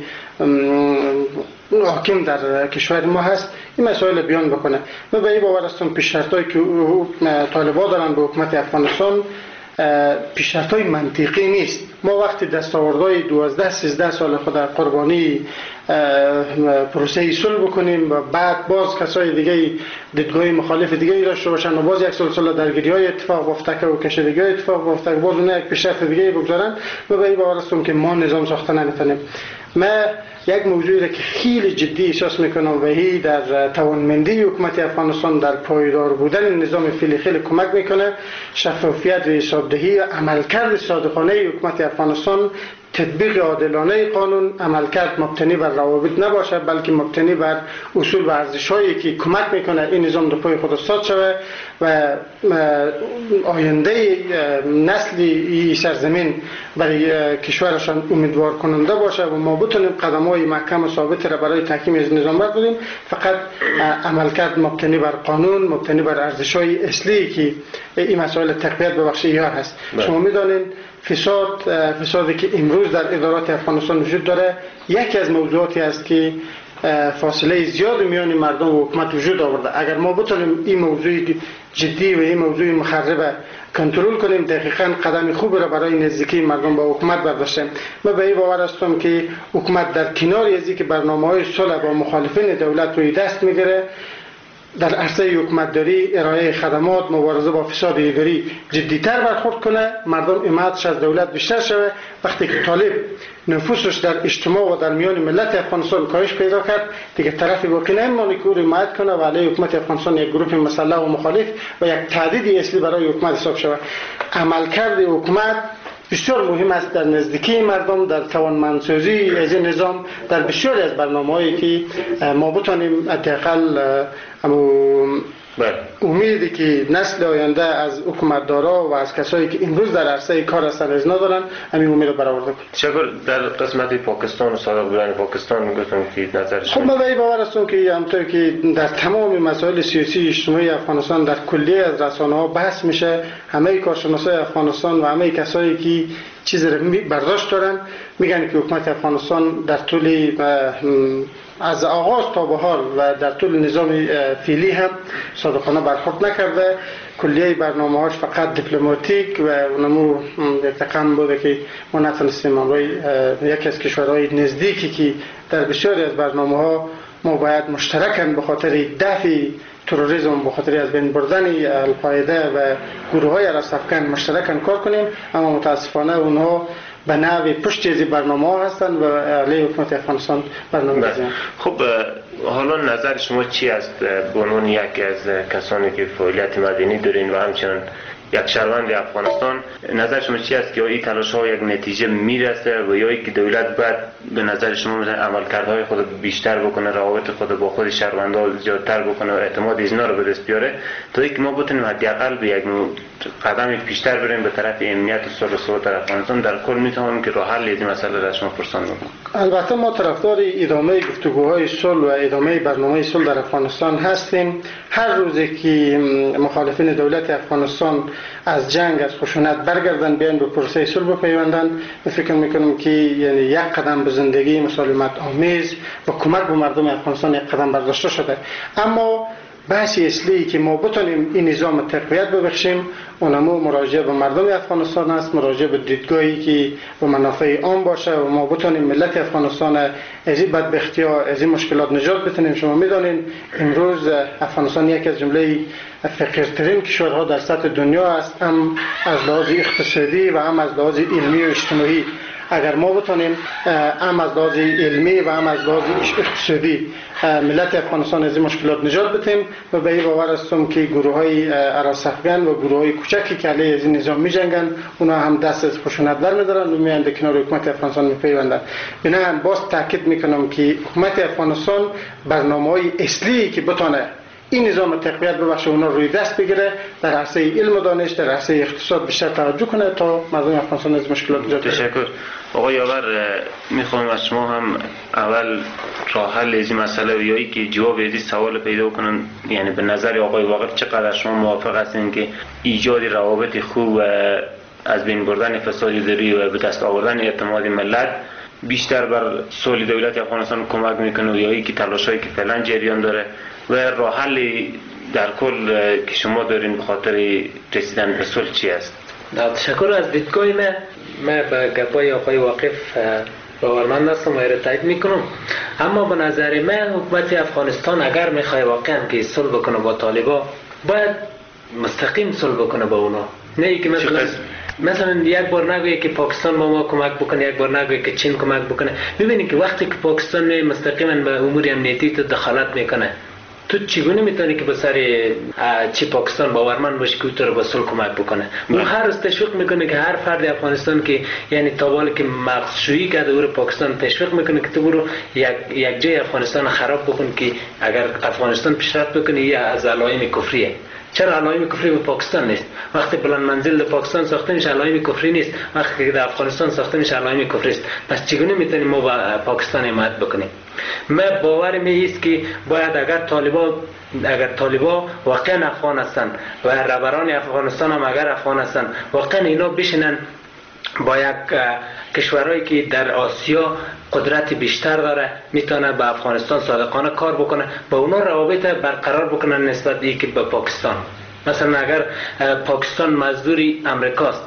حاکم در کشور ما هست این مسائل بیان بکنه. من به این باور هستم پیشرفت‌هایی که طالبان دارن به حکومت افغانستان پیشرفت‌های منطقی نیست. ما وقتی دستاوردهای دوازده سیزده سال خود در قربانی پروسه صلح بکنیم و بعد باز کسای دیگه دیدگاه مخالف دیگه داشته باشن و باز یک سلسله درگیری‌های اتفاق افتاده و کشیدگی‌های اتفاق افتاده باز اون یک پیشرفت دیگه بگذارن، و به این باور هستم که ما نظام ساخته نمیتونیم. ما یک موضوعی را که خیلی جدی احساس میکنم و هی در توانمندی حکومت افغانستان در پایدار بودن نظام فعلی خیلی کمک میکنه، شفافیت و حسابدهی عملکرد صادقانه حکومت افغانستان، تطبیق عادلانه قانون، عملکرد مبتنی بر روابط نباشه بلکه مبتنی بر اصول و ارزش‌هایی که کمک میکنه این نظام در پای خود استاد شود و آینده نسلی این سرزمین برای کشورشان امیدوار کننده باشه و ما بتونیم قدم‌های محکم و ثابت را برای تحکیم از نظام برداریم. فقط عملکرد مبتنی بر قانون، مبتنی بر ارزش‌های اصلی که این مسائل تقویت ببخش ایار هست. بله. شما می‌دانید فساد فسادی که امروز در ادارات افغانستان وجود داره یکی از موضوعاتی است که فاصله زیاد میان مردم و حکومت وجود آورده. اگر ما بتونیم این موضوع جدی و این موضوع مخرب کنترل کنیم دقیقاً قدم خوبی را برای نزدیکی مردم با حکومت برداشتیم. من به این باور هستم که حکومت در کنار از اینکه برنامه‌های صلح با مخالفین دولت روی دست میگیره در عرصه حکومتداری ارائه خدمات مبارزه با فساد اداری جدیتر برخورد کنه، مردم حمایتش از دولت بیشتر شوه. وقتی که طالب نفوسش در اجتماع و در میان ملت افغانستان کاهش پیدا کرد، دیگه طرف باقی نمیمونه که او رو حمایت کنه و علیه حکومت افغانستان یک گروه مسلح و مخالف و یک تهدید اصلی برای حکومت حساب شود. عملکرد حکومت بسیار مهم است در نزدیکی مردم، در توانمندسازی از این نظام، در بسیاری از برنامه‌هایی که ما بتونیم حداقل امیدی که نسل آینده از حکومتدارا و از کسایی که امروز در عرصه کار هستند از ندارن، همین امید رو برآورده کنیم. شکر. در قسمت پاکستان و سابق بودن پاکستان میگفتم که نظر خب من به باور هستم که همونطور که در تمام مسائل سیاسی اجتماعی افغانستان در کلیه از رسانه‌ها بحث میشه، همه کارشناسای افغانستان و همه کسایی که چیز رو برداشت دارن میگن که حکومت افغانستان در طول از آغاز تا به حال و در طول نظام فعلی هم صادقانه برخورد نکرده. کلیه برنامه‌هاش فقط دیپلماتیک و اونمو یک رقم بوده که ما نتونستیم امروز یکی از کشورهای نزدیکی که در بسیاری از برنامه‌ها ما باید مشترکاً به خاطر دفع تروریسم، به خاطر از بین بردن القاعده و گروه‌های عرب‌افکن مشترکاً کار کنیم، اما متاسفانه اونها به نوع پشت از برنامه ها هستند و علیه حکومت افغانستان برنامه می‌ریزند. خب حالا نظر شما چی است به عنوان یکی از کسانی که فعالیت مدنی دارین و همچنین یک شهروند افغانستان، نظر شما چی است که این تلاش ها یک نتیجه میرسه و یا اینکه دولت باید به نظر شما عملکردهای خود بیشتر بکنه، روابط خود با خود شهروندان زیادتر بکنه و اعتماد اینا رو به دست بیاره تا اینکه ما بتونیم حداقل به یک قدم پیشتر بریم به طرف امنیت و صلح و ثبات در افغانستان؟ در کل میتونم که راه حل این مسئله را شما پرسان بکنم. البته ما طرفدار ادامه گفتگوهای صلح و ادامه برنامه صلح در افغانستان هستیم. هر روزی که مخالفین دولت افغانستان از جنگ، از خشونت برگردن بیان به پروسه صلح بپیوندن، فکر میکنم که یعنی یک قدم به زندگی مسالمت آمیز و کمک به مردم افغانستان یک قدم برداشته شده. اما بحث اصلی که ما بتونیم این نظام تقویت ببخشیم اونمو مراجعه به مردم افغانستان است، مراجعه به دیدگاهی که به منافع عام باشه و ما بتونیم ملت افغانستان از این بدبختی‌ها، از این مشکلات نجات بدیم. شما میدونین امروز افغانستان یکی از جمله فقیرترین کشورها در سطح دنیا است، هم از لحاظ اقتصادی و هم از لحاظ علمی و اجتماعی. اگر ما بتونیم هم از لحاظ علمی و هم از لحاظ اقتصادی ملت افغانستان از این مشکلات نجات بدیم و به این باور هستم که گروه‌های عرب‌افکن و گروه‌های کوچکی که علیه از این نظام می‌جنگن اونا هم دست از خشونت برمی‌دارن و میان در کنار حکومت افغانستان می‌پیوندن. بنابراین باز تاکید می‌کنم که حکومت افغانستان برنامه‌های اصلی که بتونه این نظام تقویت ببخشه اونا روی دست بگیره، در عرصه علم و دانش، در عرصه اقتصاد بیشتر توجه کنه تا مردم افغانستان از مشکلات نجات بده. تشکر. آقای یاور، میخوام از شما هم اول راه حل این مسئله و یایی که جواب این سوال پیدا کنن، یعنی به نظر آقای واقف چقدر شما موافق هستین که ایجاد روابط خوب و از بین بردن فساد اداری و به دست آوردن اعتماد ملت بیشتر بر صلح دولت افغانستان کمک میکنه و یایی که تلاشایی که فعلا جریان داره و راه حل در کل که شما دارین به خاطر رسیدن به صلح چی است؟ تشکر. از دیدگاه من من به گپای آقای واقف باورمند هستم و را تایید میکنم. اما به نظر من حکومت افغانستان اگر میخواد واقعا که صلح بکنه با طالبا باید مستقیم صلح بکنه با اونا، نه اینکه مثلا مثلا یک بار نگویه که پاکستان با ما کمک بکنه، یک بار نگویه که چین کمک بکنه. میبینید که وقتی که پاکستان مستقیما به امور امنیتی تو دخالت میکنه، تو چگونه میتونی که به سر چی پاکستان باورمند باشه که تو رو به صلح کمک بکنه؟ اون هر روز تشویق میکنه که هر فرد افغانستان که یعنی تابال که مغزشویی کرده او پاکستان تشویق میکنه که تو برو یک یک جای افغانستان خراب بکن که اگر افغانستان پیشرفت بکنه یا از علائم کفریه. چرا علائم کفری به پاکستان نیست؟ وقتی بلند منزل در پاکستان ساخته میشه علائم کفری نیست، وقتی که در افغانستان ساخته میشه علائم کفری است. پس چگونه میتونیم ما با پاکستان حمایت بکنیم؟ من باورم است که باید اگر طالبان اگر طالبان واقعا افغان هستند و رهبران افغانستان هم اگر افغان هستند، واقعا اینا بشینن با یک کشورهایی که در آسیا قدرت بیشتر داره میتونه به افغانستان صادقانه کار بکنه، با اونا روابط برقرار بکنن نسبت ای که به پاکستان. مثلا اگر پاکستان مزدوری امریکاست،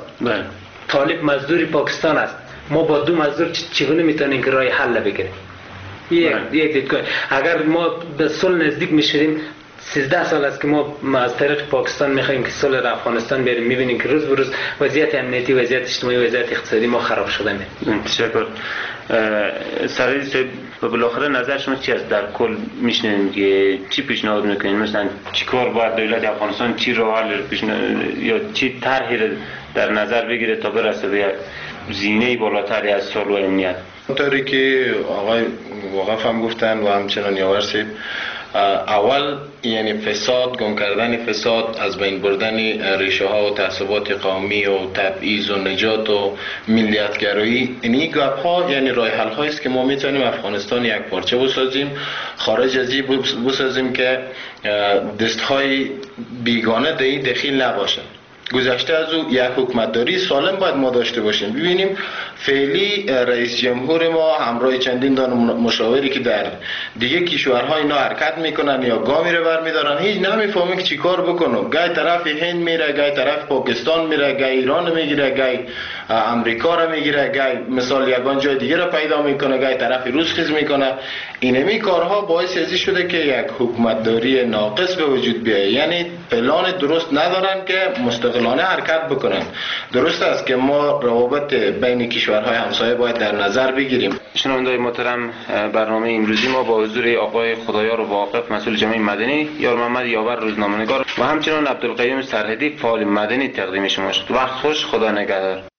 طالب مزدوری پاکستان است، ما با دو مزدور چگونه میتونیم که راه حل بگیریم؟ یک یک دیدگاه. اگر ما به صلح نزدیک میشیم، سیزده سال است که ما از طریق پاکستان میخوایم که صلح در افغانستان بیاریم. میبینیم که روز به روز وضعیت امنیتی، وضعیت اجتماعی، وضعیت اقتصادی ما خراب شده میره. تشکر. سرایی صاحب بالاخره نظر شما چی است؟ در کل میشنیم که چی پیشنهاد میکنین؟ مثلا چیکار باید دولت افغانستان چی راه حل یا چی طرحی در نظر بگیره تا برسه به یک زینه بالاتری از صلح و امنیت؟ طوری که آقای وقف هم گفتن و همچنان یاور صاحب، اول یعنی فساد، گم کردن فساد، از بین بردن ریشه ها و تعصبات قومی و تبعیض و نجات و ملیتگرایی، این گپ ها یعنی راه حل هایی است که ما میتونیم افغانستان یک پارچه بسازیم، خارج از این بسازیم که دست های بیگانه در این دخیل نباشن. گذشته از او یک حکومتداری سالم باید ما داشته باشیم. ببینیم فعلی رئیس جمهور ما همراه چندین دان مشاوری که در دیگه کشورها اینا حرکت میکنن یا گامی رو برمیدارن، هیچ نمیفهمه که چیکار بکنه. گای طرف هند میره، گای طرف پاکستان میره، گای ایران میگیره، گای امریکا رو میگیره، گای مثال یگان جای دیگه رو پیدا میکنه، گای طرف روس خیز میکنه. اینمی کارها باعث ازی شده که یک حکومتداری ناقص به وجود بیاید. یعنی پلان درست ندارن که مستقلانه حرکت بکنن. درست است که ما روابط بین کشورهای همسایه باید در نظر بگیریم. شنوندگان محترم، برنامه امروزی ما با حضور آقای خدایار واقف مسئول جامعه مدنی، یار محمد یاور روزنامه‌نگار و همچنین عبدالقیوم سرهدی فعال مدنی تقدیم شما شد. وقت خوش، خدا نگهدار.